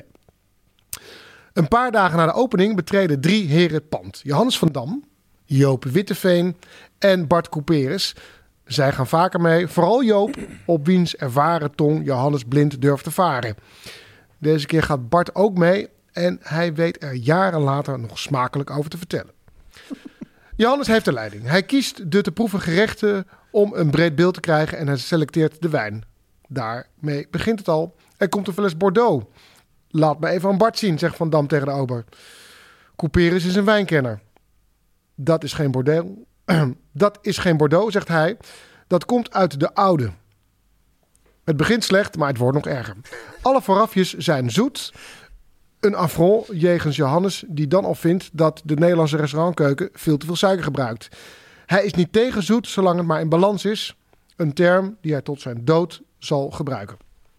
Een paar dagen na de opening betreden drie heren het pand. Johannes van Dam, Joop Witteveen en Bart Couperus. Zij gaan vaker mee, vooral Joop, op wiens ervaren tong Johannes blind durft te varen. Deze keer gaat Bart ook mee en hij weet er jaren later nog smakelijk over te vertellen. Johannes heeft de leiding. Hij kiest de te proeven gerechten om een breed beeld te krijgen en hij selecteert de wijn. Daarmee begint het al. Er komt een fles Bordeaux. Laat me even aan Bart zien, zegt Van Dam tegen de ober. Couperus is een wijnkenner. Dat is geen Bordeaux. Dat is geen Bordeaux, zegt hij. Dat komt uit de oude. Het begint slecht, maar het wordt nog erger. Alle voorafjes zijn zoet. Een affront jegens Johannes, die dan al vindt dat de Nederlandse restaurantkeuken veel te veel suiker gebruikt. Hij is niet tegen zoet, zolang het maar in balans is. Een term die hij tot zijn dood zal gebruiken.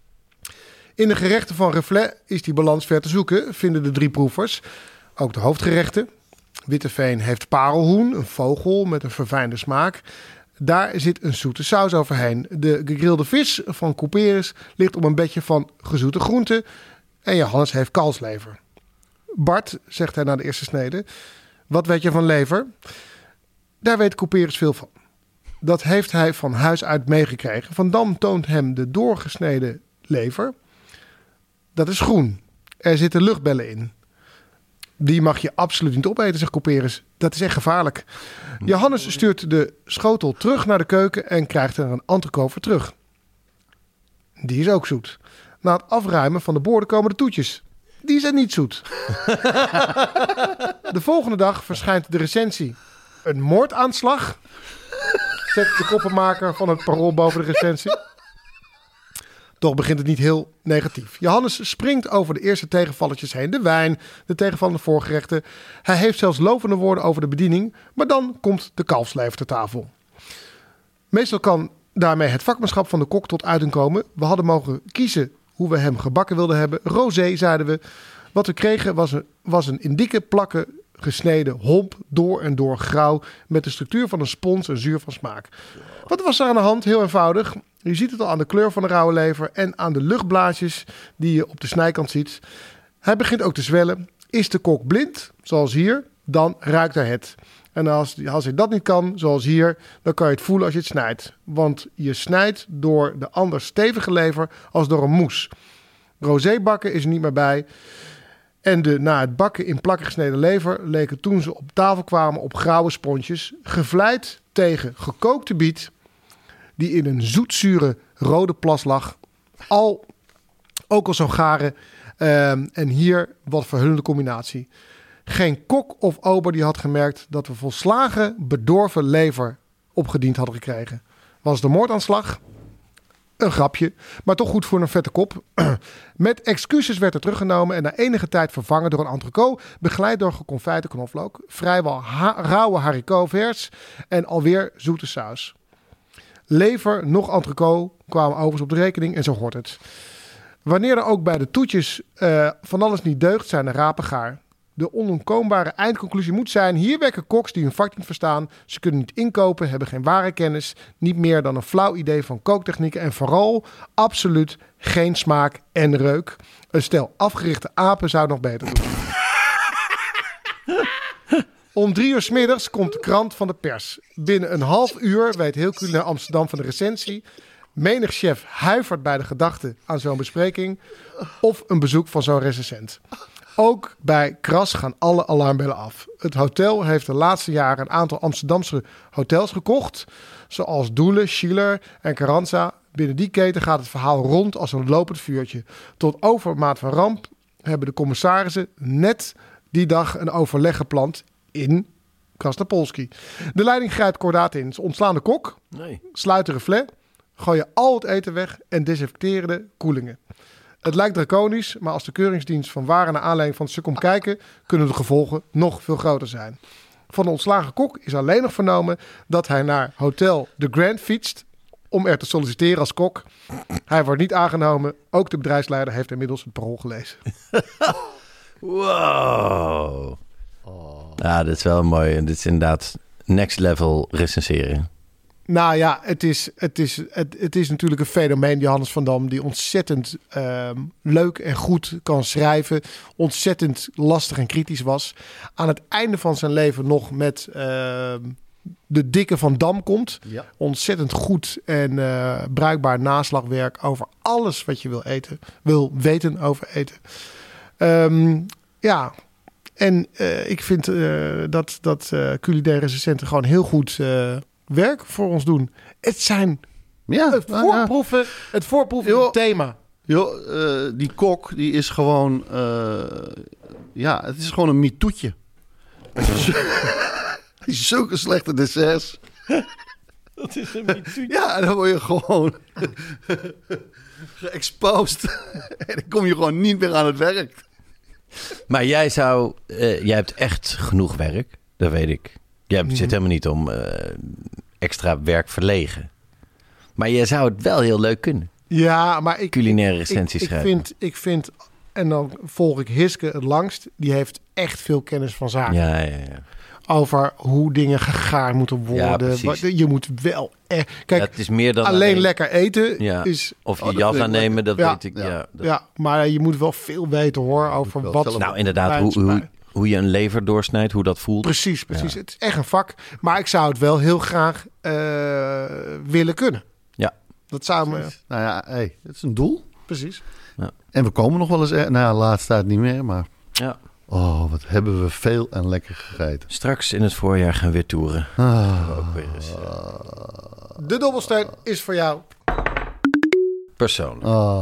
In de gerechten van Reflet is die balans ver te zoeken, vinden de drie proevers. Ook de hoofdgerechten. Witteveen heeft parelhoen, een vogel met een verfijnde smaak. Daar zit een zoete saus overheen. De gegrilde vis van Couperus ligt op een bedje van gezoete groenten. En Johannes heeft kalfslever. Bart, zegt hij na de eerste snede, wat weet je van lever? Daar weet Couperus veel van. Dat heeft hij van huis uit meegekregen. Van Dam toont hem de doorgesneden lever. Dat is groen. Er zitten luchtbellen in. Die mag je absoluut niet opeten, zegt Couperus. Dat is echt gevaarlijk. Johannes stuurt de schotel terug naar de keuken en krijgt er een entrecote voor terug. Die is ook zoet. Na het afruimen van de borden komen de toetjes. Die zijn niet zoet. De volgende dag verschijnt de recensie. Een moordaanslag, zet de koppenmaker van het Parool boven de recensie. Toch begint het niet heel negatief. Johannes springt over de eerste tegenvalletjes heen. De wijn, de tegenvallende voorgerechten. Hij heeft zelfs lovende woorden over de bediening. Maar dan komt de kalfslever ter tafel. Meestal kan daarmee het vakmanschap van de kok tot uiting komen. We hadden mogen kiezen hoe we hem gebakken wilden hebben. Rosé, zeiden we. Wat we kregen was een, was een in dikke plakken gesneden homp, door en door grauw, met de structuur van een spons en zuur van smaak. Wat was er aan de hand? Heel eenvoudig. Je ziet het al aan de kleur van de rauwe lever en aan de luchtblaasjes die je op de snijkant ziet. Hij begint ook te zwellen. Is de kok blind, zoals hier, dan ruikt hij het. En als, als hij dat niet kan, zoals hier, dan kan je het voelen als je het snijdt. Want je snijdt door de anders stevige lever als door een moes. Rosé bakken is er niet meer bij. En de na het bakken in plakken gesneden lever leken toen ze op tafel kwamen op grauwe sponsjes, gevleid tegen gekookte biet, die in een zoetzure rode plas lag. Al, ook al zo garen. Um, en hier wat verhullende combinatie. Geen kok of ober die had gemerkt dat we volslagen bedorven lever opgediend hadden gekregen. Was de moordaanslag? Een grapje, maar toch goed voor een vette kop. Met excuses werd er teruggenomen en na enige tijd vervangen door een entrecote, begeleid door geconfijte knoflook, vrijwel ha- rauwe haricots vers en alweer zoete saus. Lever, nog entrecote kwamen overigens op de rekening en zo hoort het. Wanneer er ook bij de toetjes uh, van alles niet deugt, zijn de rapen gaar. De onontkombare eindconclusie moet zijn... hier werken koks die hun vak niet verstaan. Ze kunnen niet inkopen, hebben geen ware kennis. Niet meer dan een flauw idee van kooktechnieken. En vooral absoluut geen smaak en reuk. Een stel afgerichte apen zou het nog beter doen. Om drie uur 's middags komt de krant van de pers. Binnen een half uur weet heel Culinair Amsterdam van de recensie. Menig chef huivert bij de gedachte aan zo'n bespreking... of een bezoek van zo'n recensent. Ook bij Kras gaan alle alarmbellen af. Het hotel heeft de laatste jaren een aantal Amsterdamse hotels gekocht... zoals Doelen, Schiller en Carranza. Binnen die keten gaat het verhaal rond als een lopend vuurtje. Tot overmaat van ramp hebben de commissarissen net die dag een overleg gepland in Krasnapolski. De leiding grijpt kordaat in. Ze ontslaan de kok, Nee. sluiten reflet, gooien al het eten weg en desinfecteren de koelingen. Het lijkt draconisch, maar als de keuringsdienst van waar naar aanleiding van het stuk komt kijken, kunnen de gevolgen nog veel groter zijn. Van de ontslagen kok is alleen nog vernomen dat hij naar Hotel de Grand fietst om er te solliciteren als kok. Hij wordt niet aangenomen. Ook de bedrijfsleider heeft inmiddels het parool gelezen. Wow. Ja, dat is wel mooi. En dit is inderdaad next level recenseren. Nou ja, het is, het, is, het, het is natuurlijk een fenomeen, Johannes van Dam, die ontzettend uh, leuk en goed kan schrijven. Ontzettend lastig en kritisch was. Aan het einde van zijn leven nog met uh, de dikke Van Dam komt. Ja. Ontzettend goed en uh, bruikbaar naslagwerk over alles wat je wil eten. Wil weten over eten. Um, ja, en uh, ik vind uh, dat, dat uh, culinaire recensenten gewoon heel goed... Uh, werk voor ons doen. Het zijn Ja, het nou ja. voorproeven, het voorproeven Joh. het thema. Joh, uh, die kok, die is gewoon... Uh, ja, het is gewoon een mitoetje. Die zulke slechte desserts. Dat is een mitoetje. Ja, dan word je gewoon geëxposed. En dan kom je gewoon niet meer aan het werk. Maar jij zou... Uh, jij hebt echt genoeg werk. Dat weet ik. Jij mm. zit helemaal niet om uh, extra werk verlegen. Maar je zou het wel heel leuk kunnen. Ja, maar ik... Culinaire recensies ik, ik schrijven. Vind, ik vind... En dan volg ik Hiske het langst. Die heeft echt veel kennis van zaken. Ja, ja, ja. Over hoe dingen gegaard moeten worden. Ja, precies. Je moet wel... Echt, kijk, Ja, het is meer dan alleen, alleen lekker eten ja. is... Of je Oh, dat jas vind ik aannemen, dat Ja. weet ik. Ja. Ja. dat- Ja, maar je moet wel veel weten hoor. Over wel wat... zelf- Nou, inderdaad, bij hoe, het hoe, spui- hoe je een lever doorsnijdt, hoe dat voelt. Precies, precies. Ja. Het is echt een vak. Maar ik zou het wel heel graag uh, willen kunnen. Ja. Dat zou me... Nou ja, hey, het is een doel. Precies. En we komen nog wel eens... Er, nou ja, laatst tijd niet meer, maar... Ja. Oh, wat hebben we veel en lekker gegeten. Straks in het voorjaar gaan we weer toeren. Ah. Ook weer eens uh, De dobbelsteen is voor jou. persoonlijk. Oh.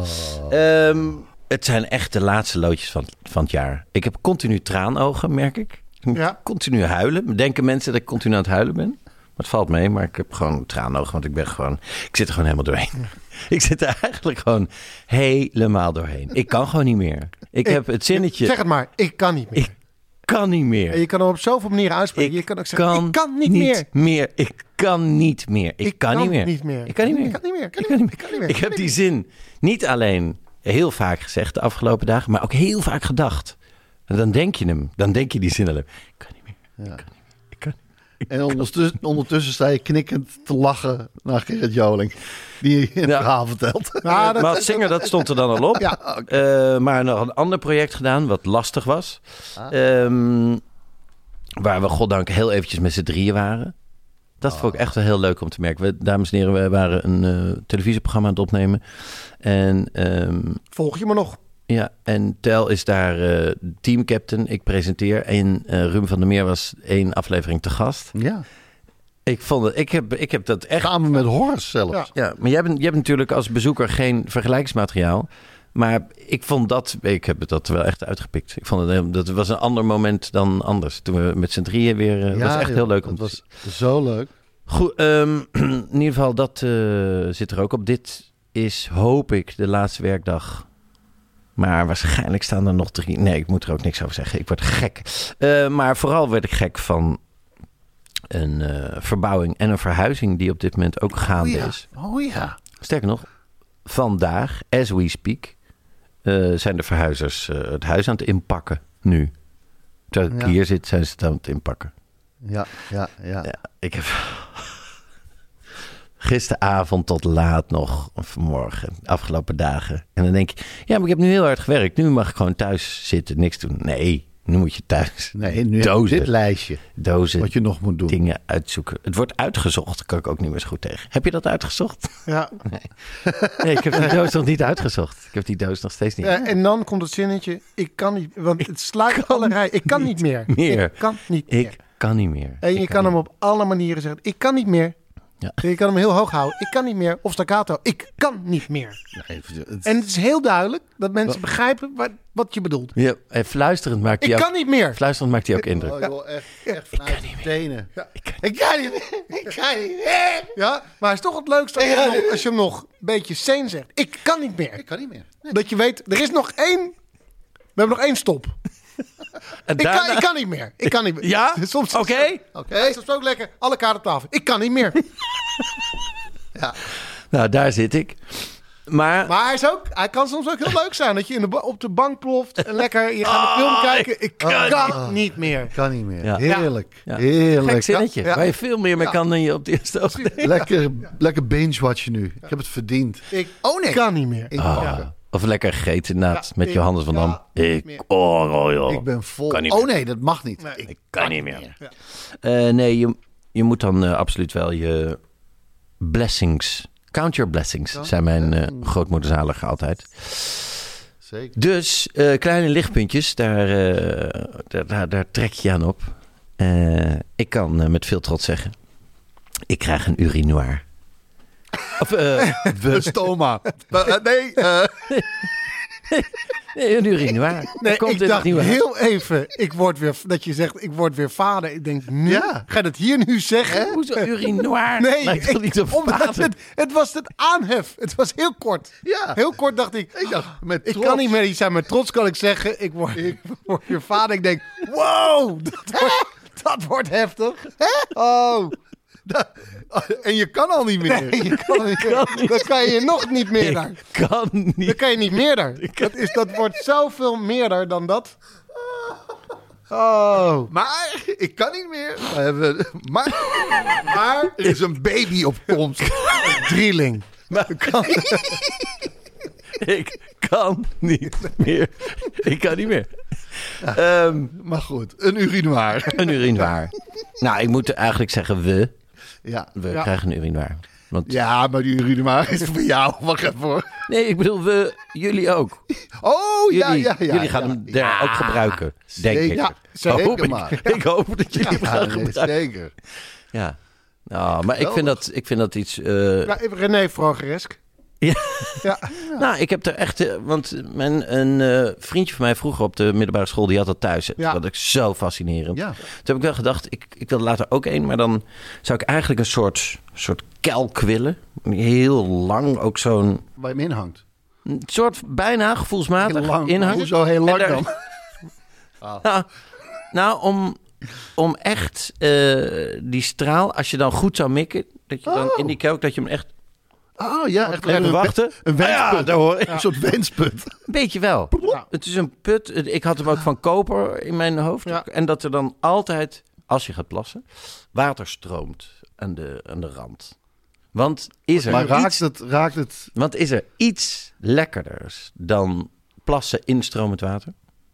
Um, het zijn echt de laatste loodjes van, van het jaar. Ik heb continu traanogen, merk ik. Ik moet Ja. continu huilen. Denken mensen dat ik continu aan het huilen ben? Maar het valt mee, maar ik heb gewoon traanogen, want ik ben gewoon... Ik zit er gewoon helemaal doorheen. Ik zit er eigenlijk gewoon helemaal doorheen. Ik kan gewoon niet meer. Ik, Ik- heb het zinnetje... Zeg het maar. Ik kan niet meer. Ik kan niet meer. En je kan hem op zoveel manieren uitspreken. Ik je kan ook zeggen, kan ik kan niet, meer. meer. Ik kan niet meer. Ik, kan, niet meer. niet meer. Ik kan niet meer. Ik kan niet meer. Ik kan niet meer. Ik kan niet meer. Ik heb die zin niet alleen heel vaak gezegd de afgelopen dagen, maar ook heel vaak gedacht. En dan denk je hem. Dan denk je die zin alleen. Ik kan niet meer. Ja. Ik kan niet meer. Ik kan niet meer. En ondertussen, ondertussen sta je knikkend te lachen naar Gerrit Joling. Die een Ja. verhaal vertelt. Nou, dat- Maar als zinger, dat stond er dan al op. Ja. Uh, maar nog een ander project gedaan, wat lastig was. Um, waar we goddank heel eventjes met z'n drieën waren. Dat vond ik echt wel heel leuk om te merken. We, dames en heren, we waren een uh, televisieprogramma aan het opnemen. En um, Volg je me nog? ja, en Tel is daar uh, teamcaptain. Ik presenteer. En uh, Ruben van der Meer was één aflevering te gast. Ja. Ik vond het, ik heb, ik heb dat echt... Samen met Horst zelfs. Ja. Ja, maar jij bent, jij hebt natuurlijk als bezoeker geen vergelijkingsmateriaal. Maar ik vond dat... Ik heb het dat wel echt uitgepikt. Ik vond het, heel- dat was een ander moment dan anders. Toen we met z'n drieën weer... uh, Ja, was echt joh, heel leuk om Het te was zien. zo leuk. Goed, um, in ieder geval, dat uh, zit er ook op. Dit is, hoop ik, de laatste werkdag. Maar waarschijnlijk staan er nog drie... Nee, ik moet er ook niks over zeggen. Ik word gek. Uh, maar vooral werd ik gek van een uh, verbouwing en een verhuizing die op dit moment ook gaande Oh ja. is. Oh ja. Sterker nog, vandaag, as we speak, uh, zijn de verhuizers uh, het huis aan het inpakken nu. Terwijl ik Ja. hier zit, zijn ze het aan het inpakken. Ja, ja, ja. Ja, ik heb gisteravond tot laat nog, of vanmorgen, de afgelopen dagen. En dan denk je, ja, maar ik heb nu heel hard gewerkt. Nu mag ik gewoon thuis zitten, niks doen. Nee, nu moet je thuis Nee, nu heb dozen, je dit lijstje dozen wat je nog moet doen. dingen uitzoeken. Het wordt uitgezocht, daar kan ik ook niet meer zo goed tegen. Heb je dat uitgezocht? Ja. Nee, ik heb die doos nog niet uitgezocht. Ik heb die doos nog steeds niet. Ja, en dan komt het zinnetje, ik kan niet, want het slaat allerlei. Ik kan niet meer. meer. Ik kan niet meer. Ik kan niet meer. En je Ik kan hem op alle manieren zeggen, ik kan niet meer. Ja. Je kan hem heel hoog houden, ik kan niet meer. Of staccato, ik kan niet meer. Nee, het- En het is heel duidelijk dat mensen begrijpen wat, wat je bedoelt. Ja, en fluisterend maakt Ik hij kan ook, niet meer. fluisterend maakt hij ook indruk. Oh, joh, echt, echt vanuit de tenen. Ik kan niet meer. Ik kan niet meer. Ja, maar het is toch het leukste als je, hem nog, als je hem nog een beetje sane zegt. Ik kan niet meer. Ik kan niet meer. Nee. Dat je weet, er is nog één. We hebben nog één stop. En Ik, daarna- kan, ik kan niet meer. Ik kan niet meer. Ja? Soms Oké. Oké. Hij is ook lekker. Alle kaarten op tafel. Ik kan niet meer. Ja. Nou, daar zit ik. Maar, Maar hij, is ook, hij kan soms ook heel leuk zijn. Dat je in de, ba- op de bank ploft. En lekker, je gaat een film kijken. Ik kan, niet meer. Ik kan niet meer. Ja. Heerlijk. Ja. Heerlijk. gek zinnetje. Ja. Waar je veel meer mee kan dan je op de eerste oog denkt. Lekker, lekker binge-watchen nu. Ik heb het verdiend. Ik Oh nee. kan niet meer. Ik, Ah, Of lekker gegeten inderdaad, Ja, met ik- Johannes van Dam. ja, niet ik, meer. oh, oh, joh. ik ben vol. Kan niet Oh meer. nee, dat mag niet. Nee. Ik, Ik kan niet meer. Ja. Eh, nee, je, je moet dan uh, absoluut wel je blessings... Count your blessings, zei mijn uh, grootmoederzalige altijd. zeker. Dus uh, kleine lichtpuntjes, daar, uh, daar, daar, daar trek je aan op. Uh, ik kan uh, met veel trots zeggen, ik krijg een urinoir. Of, uh, De stoma. uh, nee. Uh, nee, een urinoir. Nee, Dat komt ik in dacht het nieuwe huis. heel even, ik word weer, dat je zegt, ik word weer vader. Ik denk, nu, Ja. ga je dat hier nu zeggen? Hoezo urinoir? Nee, Lijkt toch ik- niet op omdat vader? het, het was het aanhef. Het was heel kort. Ja. Heel kort dacht ik, ik dacht, met ik trots. kan niet meer iets zijn. Met trots kan ik zeggen, ik word, ik word weer vader. Ik denk, wow, dat wordt, dat wordt heftig. Oh, En je kan al niet meer. nee, je kan niet meer. Dan kan je nog niet meerder. Ik kan niet. Dan kan je niet meerder. Dat, is, dat wordt zoveel meerder dan dat. Oh. Maar ik kan niet meer. We hebben, maar, maar er is een baby op komst. Drieling. Maar kan... ik kan niet meer. Ik kan niet meer. Ehm, Maar goed, een urinoir. een urinoir. Nou, ik moet eigenlijk zeggen we. Ja. We Ja. krijgen een urinoir. Want, Ja, maar die urinoir is voor jou. Wacht even hoor. Nee, ik bedoel we, jullie ook. Oh, ja, Jullie, ja, ja. jullie gaan ja, hem daar ook gebruiken, denk zeker. ik. Ja, zeker hoop ik, maar. ik hoop dat jullie hem Ja, gaan nee, gebruiken. zeker. Ja. Nou, maar ik vind dat, ik vind dat iets... eh, Ja, even René Frogeresk. Ja. Ja. Nou, ik heb er echt... eh, Want mijn, een eh, vriendje van mij vroeger op de middelbare school... die had dat thuis. Dat Ja. vond ik zo fascinerend. Ja. Toen heb ik wel gedacht... ik, ik wil later ook één. Maar dan zou ik eigenlijk een soort, soort kelk willen. Heel lang. Ook zo'n... Waar je hem in hangt. een soort bijna gevoelsmatig Heel lang. inhangen. Hoezo heel lang En dan? daar- Nou, nou, om, om echt eh, die straal... Als je dan goed zou mikken... Dat je dan Oh. in die kelk... Dat je hem echt... Oh ja, echt Even een, wachten. Een wensput. Ah ja, daar hoor ik. Een soort wensput. Een beetje wel. Ja. Het is een put. Ik had hem ook van koper in mijn hoofd. Ja. En dat er dan altijd, als je gaat plassen, water stroomt aan de, aan de rand. Want is, Maar er raakt iets, het, raakt het... want is er iets lekkerders dan plassen in stromend water?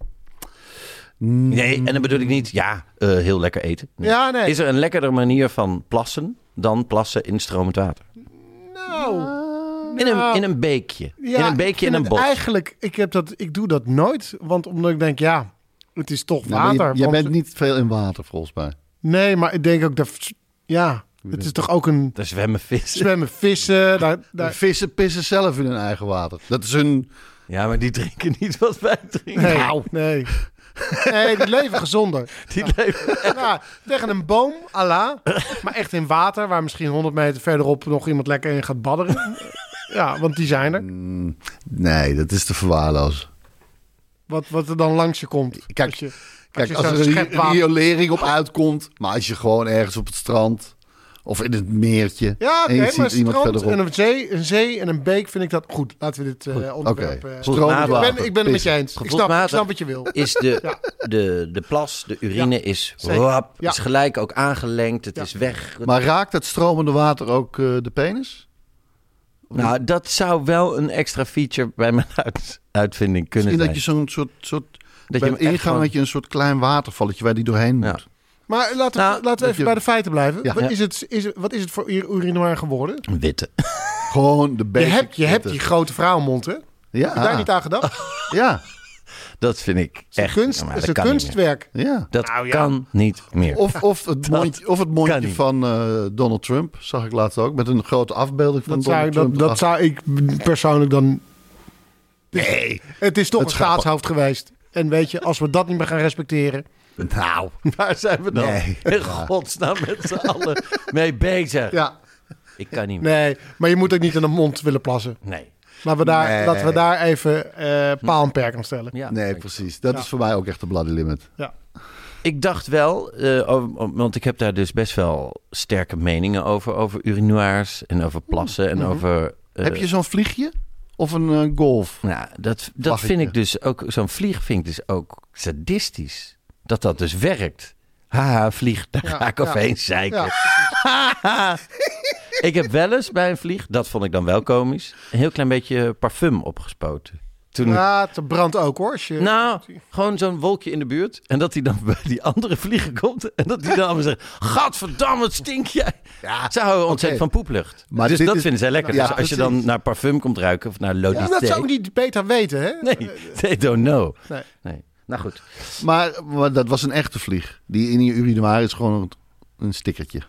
Nee, en dan bedoel ik niet, ja, eh, heel lekker eten. Nee. Ja, nee. Is er een lekkerder manier van plassen dan plassen in stromend water? Nou, In een, Nou, in een beekje. ja, in een ik beekje vind in een het bos. Eigenlijk, ik, heb dat, ik doe dat nooit. Want omdat ik denk, ja, het is toch Nou, maar water. je, jij want- bent niet veel in water volgens mij. Nee, maar ik denk ook dat... Ja, het is toch ook een Daar zwemmen vissen. zwemmen vissen. Daar, De daar, vissen pissen zelf in hun eigen water. Dat is een... Ja, maar die drinken niet wat wij drinken. nee, Nou. nee. Nee, die leven gezonder. Die leven... Ja, tegen een boom, Allah. Maar echt in water, waar misschien honderd meter verderop nog iemand lekker in gaat badderen. Ja, want die zijn er. Mm, nee, dat is te verwaarlozen. Wat, wat er dan langs je komt. Kijk, Als je, Kijk, je als zo'n er schep een water- riolering op uitkomt... maar als je gewoon ergens op het strand... Of in het meertje. Ja, oké, en je maar ziet iemand strand verderop. en een zee, een zee en een beek vind ik dat goed. Laten we dit uh, onderwerp... Oké. Uh, Stromend ik water. ben, ik ben het met je eens. Ik snap, ik Gevoelsmatig snap wat je wil. Is de, Ja. de, de plas, de urine Ja, is, zeker. wap, Ja. is gelijk ook aangelengd. Het Ja. is weg. Maar raakt het stromende water ook uh, de penis? Nou, dat zou wel een extra feature bij mijn uit, uitvinding kunnen Misschien dat zijn. je zo'n soort... soort Dat bij je het hem echt ingang gewoon- dat je een soort klein watervalletje waar die doorheen moet. Ja. Maar laten we, Nou, laten we even je- bij de feiten blijven. Ja. Wat, Ja. is het, is het, wat is het voor ur- urinoir geworden? Een witte. Gewoon de Je basic hebt, je hebt zitten. die grote vrouwenmond, hè? Ja, Heb je daar niet aan gedacht? ja, Dat vind ik Het is een, echt... kunst, maar het is dat een kan niet meer. kunstwerk. ja. Dat Nou ja. kan niet meer. Of, of het mondje, of het kan mondje niet. van uh, Donald Trump, zag ik laatst ook. Met een grote afbeelding van Dat zou, Donald dat, Trump. dat zou ik persoonlijk dan... Nee. Het is toch Het een schaap- staatshoofd geweest. En weet je, als we dat niet meer gaan respecteren... Nou, Waar zijn we dan? nee. In godsnaam met z'n allen mee bezig. Ja, Ik kan niet meer. nee. Maar je moet ook niet in de mond willen plassen. Nee. Laten we daar, Nee. laten we daar even eh paal en perk aan stellen. Ja. Nee, precies. Dat Ja. is voor mij ook echt de bloody limit. Ja. Ik dacht wel, eh, over- want ik heb daar dus best wel sterke meningen over. Over urinoirs en over plassen en over... eh, Heb je zo'n vliegje? Of een uh, golf? Nou, dat, dat Vlaggetje. vind ik dus ook... Zo'n vlieg vind ik dus ook sadistisch. Dat dat dus werkt. Haha, vlieg, daar Ja, ga ik ja. overheen zeiken. Ja. Ik heb wel eens bij een vlieg, dat vond ik dan wel komisch, een heel klein beetje parfum opgespoten. Toen, Ja, het brandt ook hoor. Als je... Nou, gewoon zo'n wolkje in de buurt. En dat hij dan bij die andere vliegen komt. En dat hij dan allemaal zegt, gadverdamme, wat stink jij. Ja, Ze houden ontzettend oké. van poeplucht. Maar dus dit dat is- vinden zij lekker. Ja, dus als je precies. dan naar parfum komt ruiken of naar Ja, Lodité. dat zou ik niet beter weten, hè? Nee, they don't know. Nee. Nee. Nou goed. Maar, maar dat was een echte vlieg. Die in je urinoir is gewoon een, een stickertje.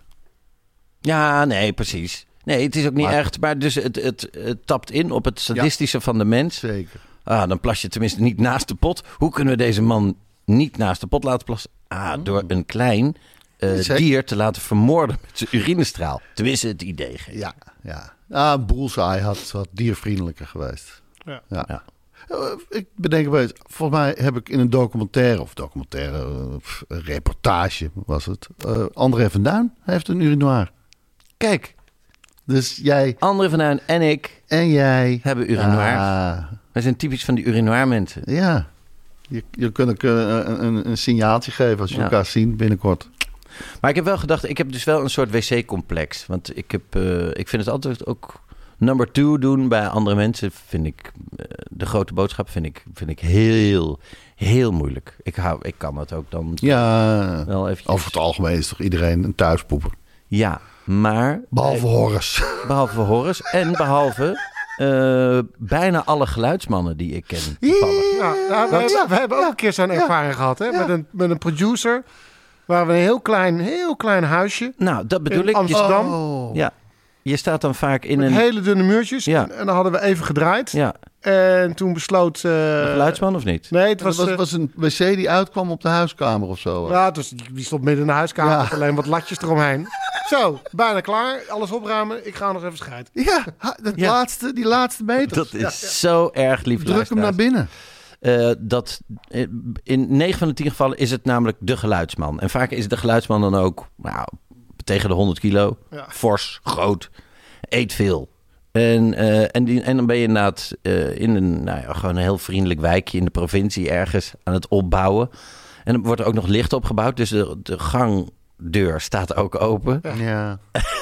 Ja, nee, precies. Nee, het is ook niet Maar- echt. Maar dus het, het, het tapt in op het sadistische van de mens. Zeker. Ah, dan plas je tenminste niet naast de pot. Hoe kunnen we deze man niet naast de pot laten plassen? Ah, door een klein eh, Zeker. dier te laten vermoorden met zijn urinestraal. Tenminste, het idee geeft. Ja, ja. Ah, Bullseye had, had diervriendelijker geweest. Ja. Ja. Ja. Eh, ik bedenk opeens, volgens mij heb ik in een documentaire, of documentaire, eh, pff, een reportage was het. eh, André van Duin heeft een urinoir. Kijk, Dus jij André van Duin en ik en jij hebben urinoir. Ah, Wij zijn typisch van die urinoir mensen. ja. Je, je kunt ook een, een, een signaaltje geven als je Ja. elkaar zien binnenkort. Maar ik heb wel gedacht, ik heb dus wel een soort wc-complex. Want ik, heb, eh, ik vind het altijd ook number two doen bij andere mensen. Vind ik, eh, de grote boodschap vind ik, vind ik heel, heel moeilijk. Ik, hou, ik kan het ook dan Ja, wel eventjes. over het algemeen is toch iedereen een thuispoeper. Ja, maar... Behalve Horus. Behalve Horus en behalve eh, bijna alle geluidsmannen die ik ken. toevallig. Ja, nou, we, hebben, we hebben ook een keer zo'n ervaring gehad, hè? Met, een, met een producer. Waar we een heel klein, heel klein huisje. Nou, dat bedoel In ik. Je, Amsterdam. Oh. ja, je staat dan vaak in Met een... hele dunne muurtjes. Ja. En, en dan hadden we even gedraaid. Ja, En toen besloot... eh, de geluidsman of niet? Nee, het Het was... was, eh, was een wc die uitkwam op de huiskamer of zo. ja, het was, die stond midden in de huiskamer. Ja. Met alleen wat latjes eromheen. Zo, bijna klaar. Alles opruimen. Ik ga nog even scheiden. Ja, ha- dat Ja. Laatste, die laatste meter. Dat is zo erg lief. Druk hem naar binnen. Eh, dat, eh, in negen van de tien gevallen is het namelijk de geluidsman. En vaak is de geluidsman dan ook nou, tegen de honderd kilo. Ja. Fors, groot, eet veel. En, eh, en, die, en dan ben je inderdaad eh, in een, nou ja, gewoon een heel vriendelijk wijkje in de provincie ergens aan het opbouwen. En dan wordt er ook nog licht opgebouwd. Dus de, de gangdeur staat ook open. Ja,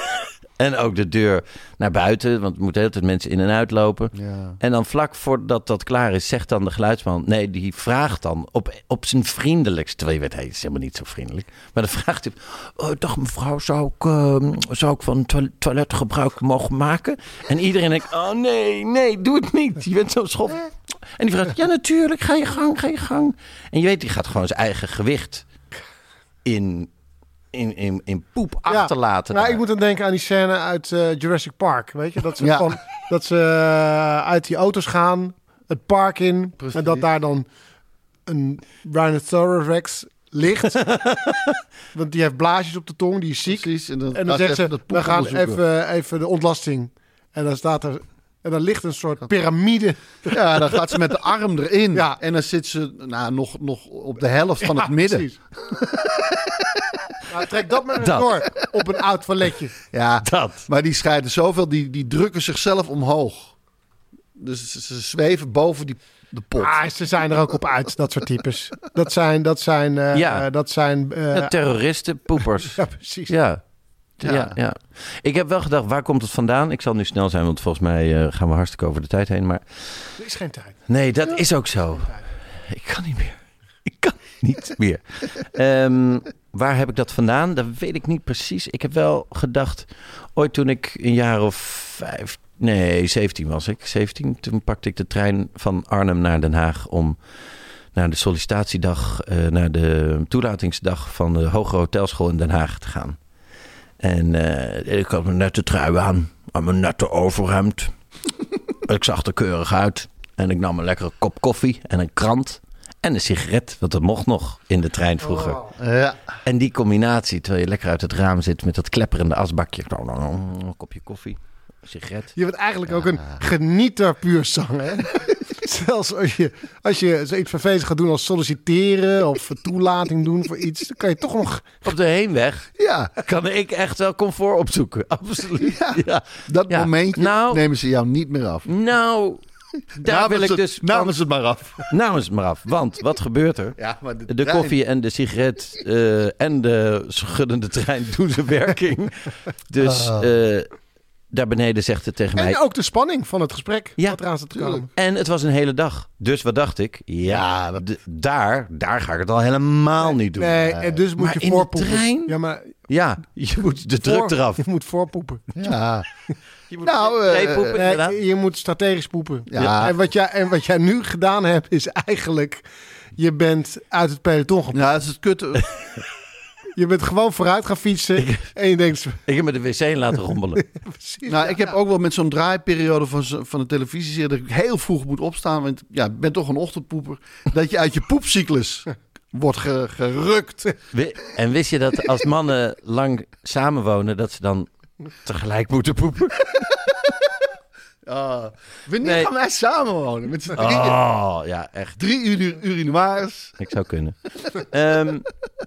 En ook de deur naar buiten, want er moeten de hele tijd mensen in en uit lopen. ja. En dan vlak voordat dat klaar is, zegt dan de geluidsman... Nee, die vraagt dan op, op zijn vriendelijkst... Terwijl je weet, hij is helemaal niet zo vriendelijk. Maar dan vraagt hij... Oh, dag mevrouw, zou ik, uh, zou ik van het toilet, toilet gebruik mogen maken? En iedereen denkt... Oh nee, nee, doe het niet. Je bent zo schof. En die vraagt... Ja, natuurlijk, ga je gang, ga je gang. En je weet, die gaat gewoon zijn eigen gewicht in... In, in, in poep achterlaten. Nou, daar. ik moet dan denken aan die scène uit eh, Jurassic Park. Weet je, dat ze, Ja. van, dat ze eh, uit die auto's gaan, het park in. Precies. En dat daar dan een Rhinoceros Rex ligt. Want die heeft blaasjes op de tong, die is ziek. Precies. En dan, En dan gaat zegt ze, dat we gaan poeponderzoeken. even, even de ontlasting. En dan staat er... En dan ligt een soort piramide. Ja, dan gaat ze met de arm erin. Ja. En dan zit ze nou, nog, nog op de helft van Ja, het midden. precies. Maar trek dat maar eens Dat. door op een oud toiletje. Ja, Dat. maar die scheiden zoveel, die, die drukken zichzelf omhoog. Dus ze, ze zweven boven die, de pot. Ah, ze zijn er ook op uit, dat soort types. Dat zijn, dat zijn, uh, Ja. uh, dat zijn. Uh, Ja, terroristen, poepers. ja, precies. Ja. Ja. Ja. Ja, Ik heb wel gedacht, waar komt het vandaan? Ik zal nu snel zijn, want volgens mij uh, gaan we hartstikke over de tijd heen. Maar Er is geen tijd. nee, dat is ook zo. Ik kan niet meer. Ik kan niet meer. Um, waar heb ik dat vandaan? Dat weet ik niet precies. Ik heb wel gedacht, ooit toen ik een jaar of vijf, nee, zeventien was ik. zeventien, toen pakte ik de trein van Arnhem naar Den Haag om naar de sollicitatiedag, uh, naar de toelatingsdag van de Hogere Hotelschool in Den Haag te gaan. En uh, ik had mijn nette trui aan, aan mijn nette overhemd. Ik zag er keurig uit. En ik nam een lekkere kop koffie en een krant. En een sigaret, want dat mocht nog in de trein vroeger. Oh. Ja. En die combinatie, terwijl je lekker uit het raam zit met dat klepperende asbakje. Een kopje koffie, een sigaret. Je bent eigenlijk ook een genieter puur zang, hè? Zelfs als je, als je zoiets vervelends gaat doen als solliciteren of toelating doen voor iets, dan kan je toch nog... Op de heenweg ja, kan ik echt wel comfort opzoeken. Absoluut. Ja. Ja. dat Ja. momentje Nou- nemen ze jou niet meer af. Nou, daar Namen wil ik ze- dus... Namen ze het maar af. Namens het maar af. Want wat gebeurt er? Ja, maar de, De trein- koffie en de sigaret uh, en de schuddende trein doen zijn werking. Dus uh, daar beneden zegt het tegen mij. En ook de spanning van het gesprek Ja, wat eraan zit te komen. En het was een hele dag. Dus wat dacht ik? Ja, Ja, dat- d- daar, daar ga ik het al helemaal niet doen. Nee, en dus moet Maar je in de voorpoepen. trein? Ja, maar Ja, je moet de druk voor- eraf. Je moet voorpoepen. Ja, Je moet Nou, eh, prepoepen, Nee, inderdaad. je moet strategisch poepen. Ja. En, wat jij, en wat jij nu gedaan hebt, is eigenlijk... Je bent uit het peloton gepakt. ja, dat is het kutte. Je bent gewoon vooruit gaan fietsen. En je denkt... Ik heb me de wc laten rommelen. Precies. Nou, ik heb ook wel met zo'n draaiperiode van, zo- van de televisieserie dat ik heel vroeg moet opstaan. Want ja, ik ben toch een ochtendpoeper. Dat je uit je poepcyclus wordt ge- gerukt. Wi- En wist je dat als mannen lang samenwonen, dat ze dan tegelijk moeten poepen? Ah, wanneer Nee. gaan wij samenwonen? Met z'n drieën. Oh, ja, echt. Drie uur urinoirs. Ik zou kunnen. Ehm,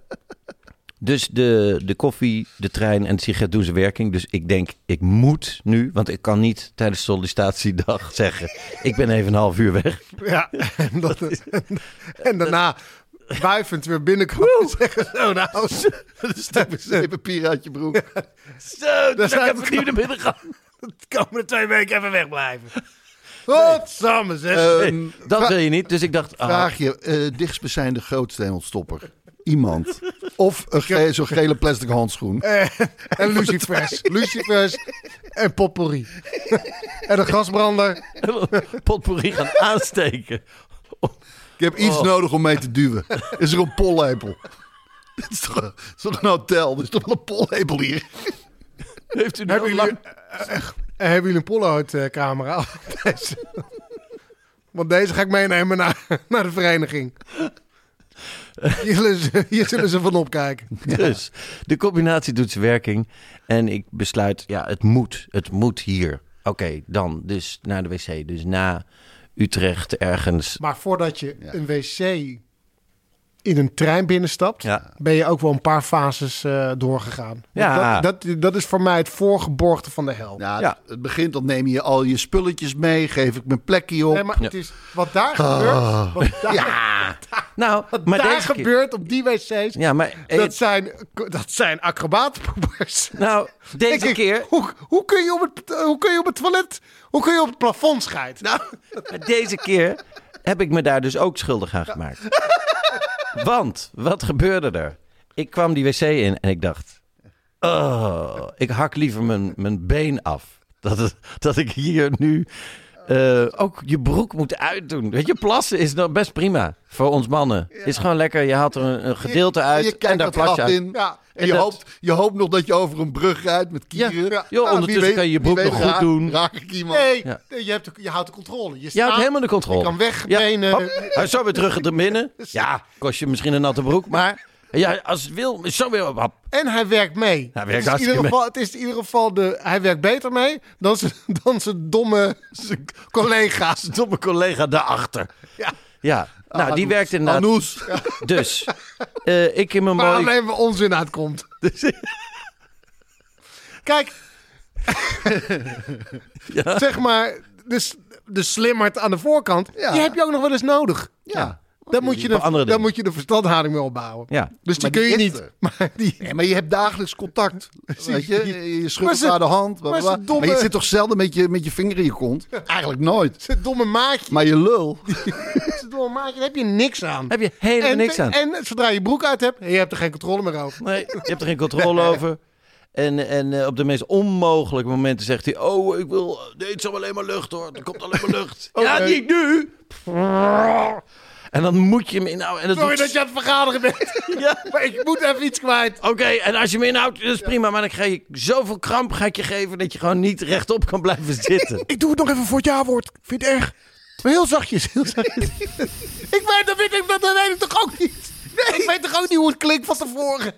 dus de, de koffie, de trein en de sigaret doen zijn werking. Dus ik denk, ik moet nu, want ik kan niet tijdens de sollicitatiedag zeggen, ik ben even een half uur weg. Ja, en, dat, en, en daarna wuivend weer binnenkomen en zeggen... Zo, nou, Dat is toch een papier uit je broek. Zo, daar zijn we nu naar binnen gaan. de komende twee weken even wegblijven. Godsamme, zeg. Ehm, Dat wil je niet, dus ik dacht, ah, Vraag je, eh dichtstbijzijnde grootstemelstopper. Iemand. Of een ge- zo'n gele plastic handschoen. En, en lucifers. Lucifers en potpourri. En een gasbrander. potpourri gaan aansteken. Ik heb iets Oh. nodig om mee te duwen. Is er een pollepel? Het is toch, het is toch een hotel? Er is toch wel een pollepel hier? Heeft u Hebben nou jullie, lang... eh, eh, hebben jullie een Polaroid-camera? Deze. Want deze ga ik meenemen naar, naar de vereniging. Hier zullen, ze, hier zullen ze van opkijken. Dus de combinatie doet zijn werking. En ik besluit, ja, het moet. Het moet hier. Oké, dan dus naar de wc. Dus na Utrecht ergens. Maar voordat je Ja. een wc in een trein binnenstapt, Ja. ben je ook wel een paar fases uh, doorgegaan. Want Ja. Dat, dat, dat is voor mij het voorgeborgte van de hel. Ja, Ja. Het, het begint, dan neem je al je spulletjes mee. Geef ik mijn plekje op. Nee, maar het is wat daar gebeurt. Wat daar, Ja, nou, wat maar daar deze keer... gebeurt op die wc's. Ja, maar eh, Dat zijn, dat zijn acrobatenpoepers. nou, deze Denk ik, keer... Hoe, hoe, kun je op het, hoe kun je op het toilet... Hoe kun je op het plafond scheiden? Nou, Maar deze keer heb ik me daar dus ook schuldig aan gemaakt. Want, wat gebeurde er? Ik kwam die wc in en ik dacht... Oh, ik hak liever mijn, mijn been af. Dat, het, dat ik hier nu uh, ook je broek moet uitdoen. Weet je, plassen is nog best prima voor ons mannen. Is gewoon lekker, je haalt er een, een gedeelte uit je en kijkt daar dat plas gat je uit. in. ja. En En je, dat- hoopt, je hoopt nog dat je over een brug rijdt met Ja, kieren. ja. Nou, ondertussen wie weet- kan je je broek wie nog weet goed raak- doen. Raak ik iemand? Nee, Ja. je, hebt, de- je houdt de controle. Je, Je staat, houdt helemaal de controle. Je kan wegbenen. Ja, hop, hij is zo weer terug er binnen. Ja, kost je misschien een natte broek, maar ja, als het wil, is zo weer op. hop. En hij werkt mee. Hij werkt het, is in hartstikke ieder geval, het is in ieder geval de... Hij werkt beter mee dan zijn, dan zijn domme zijn collega's. Domme collega daarachter. Ja. Ja, Nou, die werkt inderdaad. Anous. Dus, uh, ik in mijn Maar mooi... alleen maar onzin uitkomt. Kijk. Ja. Zeg maar, de, de slimmerd aan de voorkant, Ja. die heb je ook nog wel eens nodig. Ja. Dan moet je voor de, andere dan dingen. moet je de verstandhouding mee opbouwen. Ja. Dus die Maar kun die je is niet. er. Maar die... Nee, maar je hebt dagelijks contact. Weet je, je Maar schudt ze- elkaar de hand. bla, bla, maar ze bla. domme- Maar je zit toch zelden met je, met je vinger in je kont? Eigenlijk nooit. Het domme maatje. Maar je lul. Het domme maatje, daar heb je niks aan. Heb je helemaal en, niks aan. En zodra je broek uit hebt, je hebt er geen controle meer over. Nee, je hebt er geen controle over. En, en uh, op de meest onmogelijke momenten zegt hij... Oh, ik wil... Nee, het is alleen maar lucht hoor. Er komt alleen maar lucht. Ja, Oké. niet nu. En dan moet je hem inhouden. En dat Sorry doet- dat je aan het vergaderen bent. Ja. Maar ik moet even iets kwijt. Oké, en als je me inhoudt, dat is prima. Maar dan ga je zoveel kramp ga ik je geven... dat je gewoon niet rechtop kan blijven zitten. Ik doe het nog even voor het ja-woord. Vind je het erg? Maar heel zachtjes, heel zachtjes. ik weet dat, weet ik, dat weet ik toch ook niet. Nee. Ik weet toch ook niet hoe het klinkt van tevoren.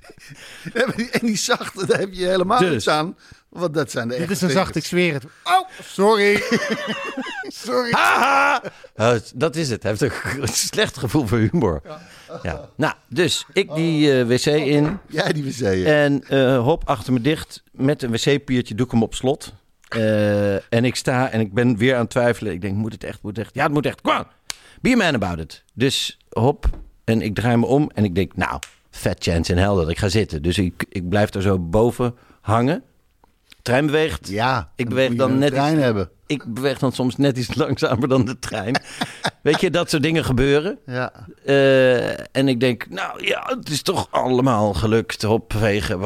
En die zachte, daar heb je helemaal Dus. niks aan. Want dat zijn de Dit echte is een vingers. zacht, ik zweer het. Oh, sorry. sorry. Haha! Uh, dat is het. Hij heeft een slecht gevoel voor humor. Ja. Nou, dus ik die uh, wc in. Jij die wc'en. En uh, hop, achter me dicht. Met een wc-piertje doe ik hem op slot. Uh, en ik sta en ik ben weer aan het twijfelen. Ik denk, moet het echt, moet het echt? Ja, het moet echt. Kom on. Be a man about it. Dus hop, en ik draai me om en ik denk, nou, fat chance in hell dat ik ga zitten. Dus ik, ik blijf er zo boven hangen. Trein beweegt. Ja, Ik beweeg moet dan je een net trein iets- hebben. Ik beweeg dan soms net iets langzamer dan de trein. Weet je, dat soort dingen gebeuren. Ja. Uh, en ik denk, nou ja, het is toch allemaal gelukt. Opvegen.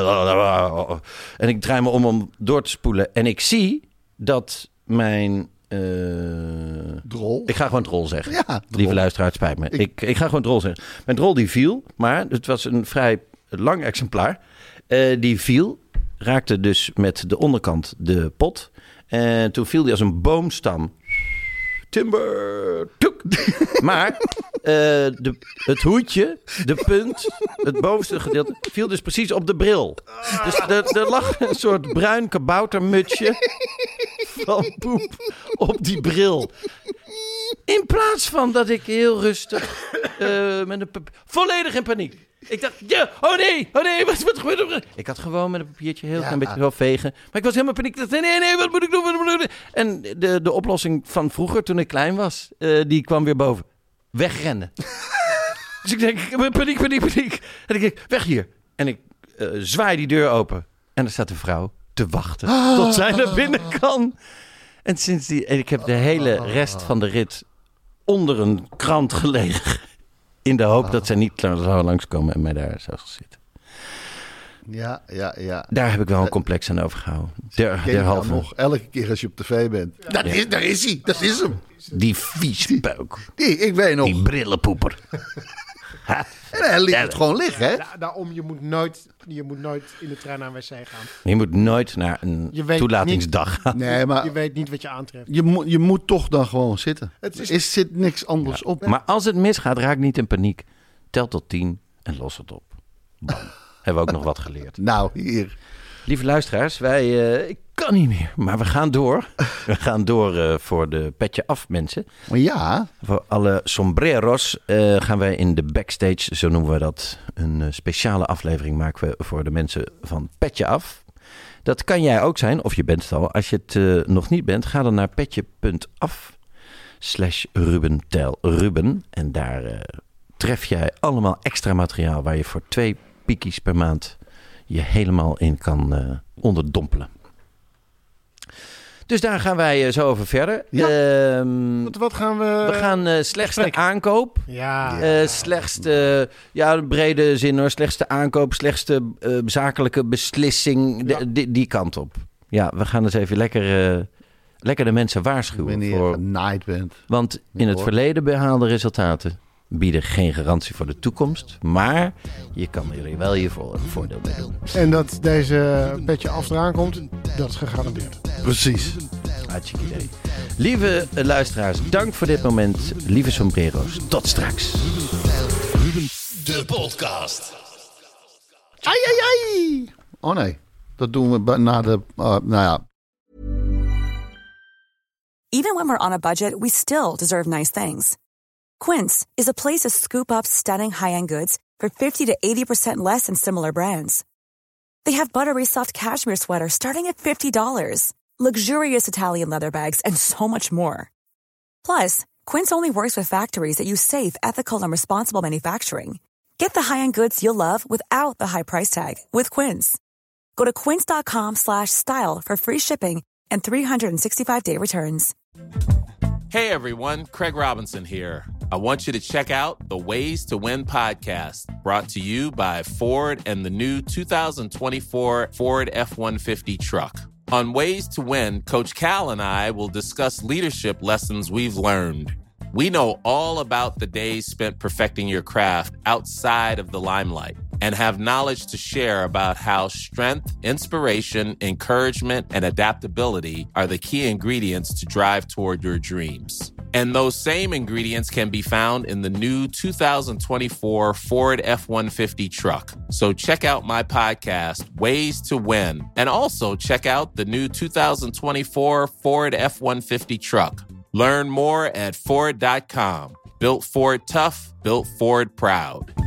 En ik draai me om om door te spoelen. En ik zie dat mijn... Uh, Drol. ik ga gewoon drol zeggen. Ja, drol. Lieve luisteraar, het spijt me. Ik, ik, ik ga gewoon drol zeggen. Mijn drol die viel, maar het was een vrij lang exemplaar. Uh, die viel, raakte dus met de onderkant de pot. En toen viel die als een boomstam. Timber. Toek. Maar uh, de, het hoedje, de punt, het bovenste gedeelte, viel dus precies op de bril. Dus er, er lag een soort bruin kaboutermutsje van poep op die bril. In plaats van dat ik heel rustig uh, met een pap- volledig in paniek. Ik dacht, ja, oh nee, oh nee, wat, wat gebeurt er? Ik had gewoon met een papiertje heel Ja. klein beetje wel vegen. Maar ik was helemaal in paniek. Ik dacht, nee, nee, wat moet ik doen? Wat moet ik doen? En de, de oplossing van vroeger, toen ik klein was, uh, die kwam weer boven. Wegrennen. Dus ik denk, paniek, paniek, paniek. En ik denk, weg hier. En ik uh, zwaai die deur open. En er staat een vrouw te wachten Oh. tot zij naar binnen kan. En sinds die, en ik heb de hele rest van de rit onder een krant gelegen. In de hoop dat zij niet zou langskomen en mij daar zou zitten. Ja, ja, ja. Daar heb ik wel een complex aan overgehouden. Der, Ken je nou derhalve nog elke keer als je op tv bent. Dat is, daar is hij, dat is hem. die viespeuk. Die, ik weet nog. Die brillenpoeper. Ha. En hij liet het gewoon liggen, hè? Da- daarom, je moet, nooit, je moet nooit in de trein naar een wc gaan. Je moet nooit naar een Je weet toelatingsdag gaan. Nee, maar Je weet niet wat je aantreft. je, moet je moet toch dan gewoon zitten. Het is- Er is, zit niks anders op. Maar als het misgaat, raak niet in paniek. Tel tot tien en los het op. Bam. Hebben we ook nog wat geleerd. Nou, hier. Lieve luisteraars, wij... Uh, ik kan niet meer, maar we gaan door. We gaan door uh, voor de petje af, mensen. Maar ja, Voor alle sombreros uh, gaan wij in de backstage, zo noemen we dat. Een uh, speciale aflevering maken we voor de mensen van Petje Af. Dat kan jij ook zijn, of je bent het al. Als je het uh, nog niet bent, ga dan naar petje.af slash Ruben Tel Ruben. En daar uh, tref jij allemaal extra materiaal waar je voor twee piekies per maand je helemaal in kan uh, onderdompelen. Dus daar gaan wij uh, zo over verder. Ja. Ehm, Wat, wat gaan we... we gaan uh, slechtste spreken. aankoop. Ja. Uh, slechtste, ja, brede zin hoor. Slechtste aankoop, slechtste uh, zakelijke beslissing. De, Ja. die, die kant op. Ja, we gaan dus even lekker, uh, lekker de mensen waarschuwen. wanneer je Voor, genaaid bent. want in het hoor. verleden behaalde resultaten bieden geen garantie voor de toekomst. Maar je kan er wel je vo- voordeel mee doen. En dat deze petje af eraan komt, dat is gegarandeerd. Precies. Hartstikke idee. Lieve uh, luisteraars, dank voor dit moment. Lieve sombrero's, tot straks. De podcast. Ai, ai, ai. Oh nee, dat doen we bij- na de... Uh, nou ja, Even when we're on a budget, we still deserve nice things. Quince is a place to scoop up stunning high-end goods for fifty to eighty percent less than similar brands. They have buttery soft cashmere sweaters starting at fifty dollars, luxurious Italian leather bags, and so much more. Plus, Quince only works with factories that use safe, ethical, and responsible manufacturing. Get the high-end goods you'll love without the high price tag with Quince. Go to quince.com slash style for free shipping and three sixty-five day returns. Hey everyone, Craig Robinson here. I want you to check out the Ways to Win podcast, brought to you by Ford and the new two thousand twenty-four Ford F one fifty truck. On Ways to Win, Coach Cal and I will discuss leadership lessons we've learned. We know all about the days spent perfecting your craft outside of the limelight and have knowledge to share about how strength, inspiration, encouragement, and adaptability are the key ingredients to drive toward your dreams. And those same ingredients can be found in the new two thousand twenty-four Ford F one fifty truck. So check out my podcast, Ways to Win, and also check out the new two thousand twenty-four Ford F one fifty truck. Learn more at Ford dot com. Built Ford tough, built Ford proud.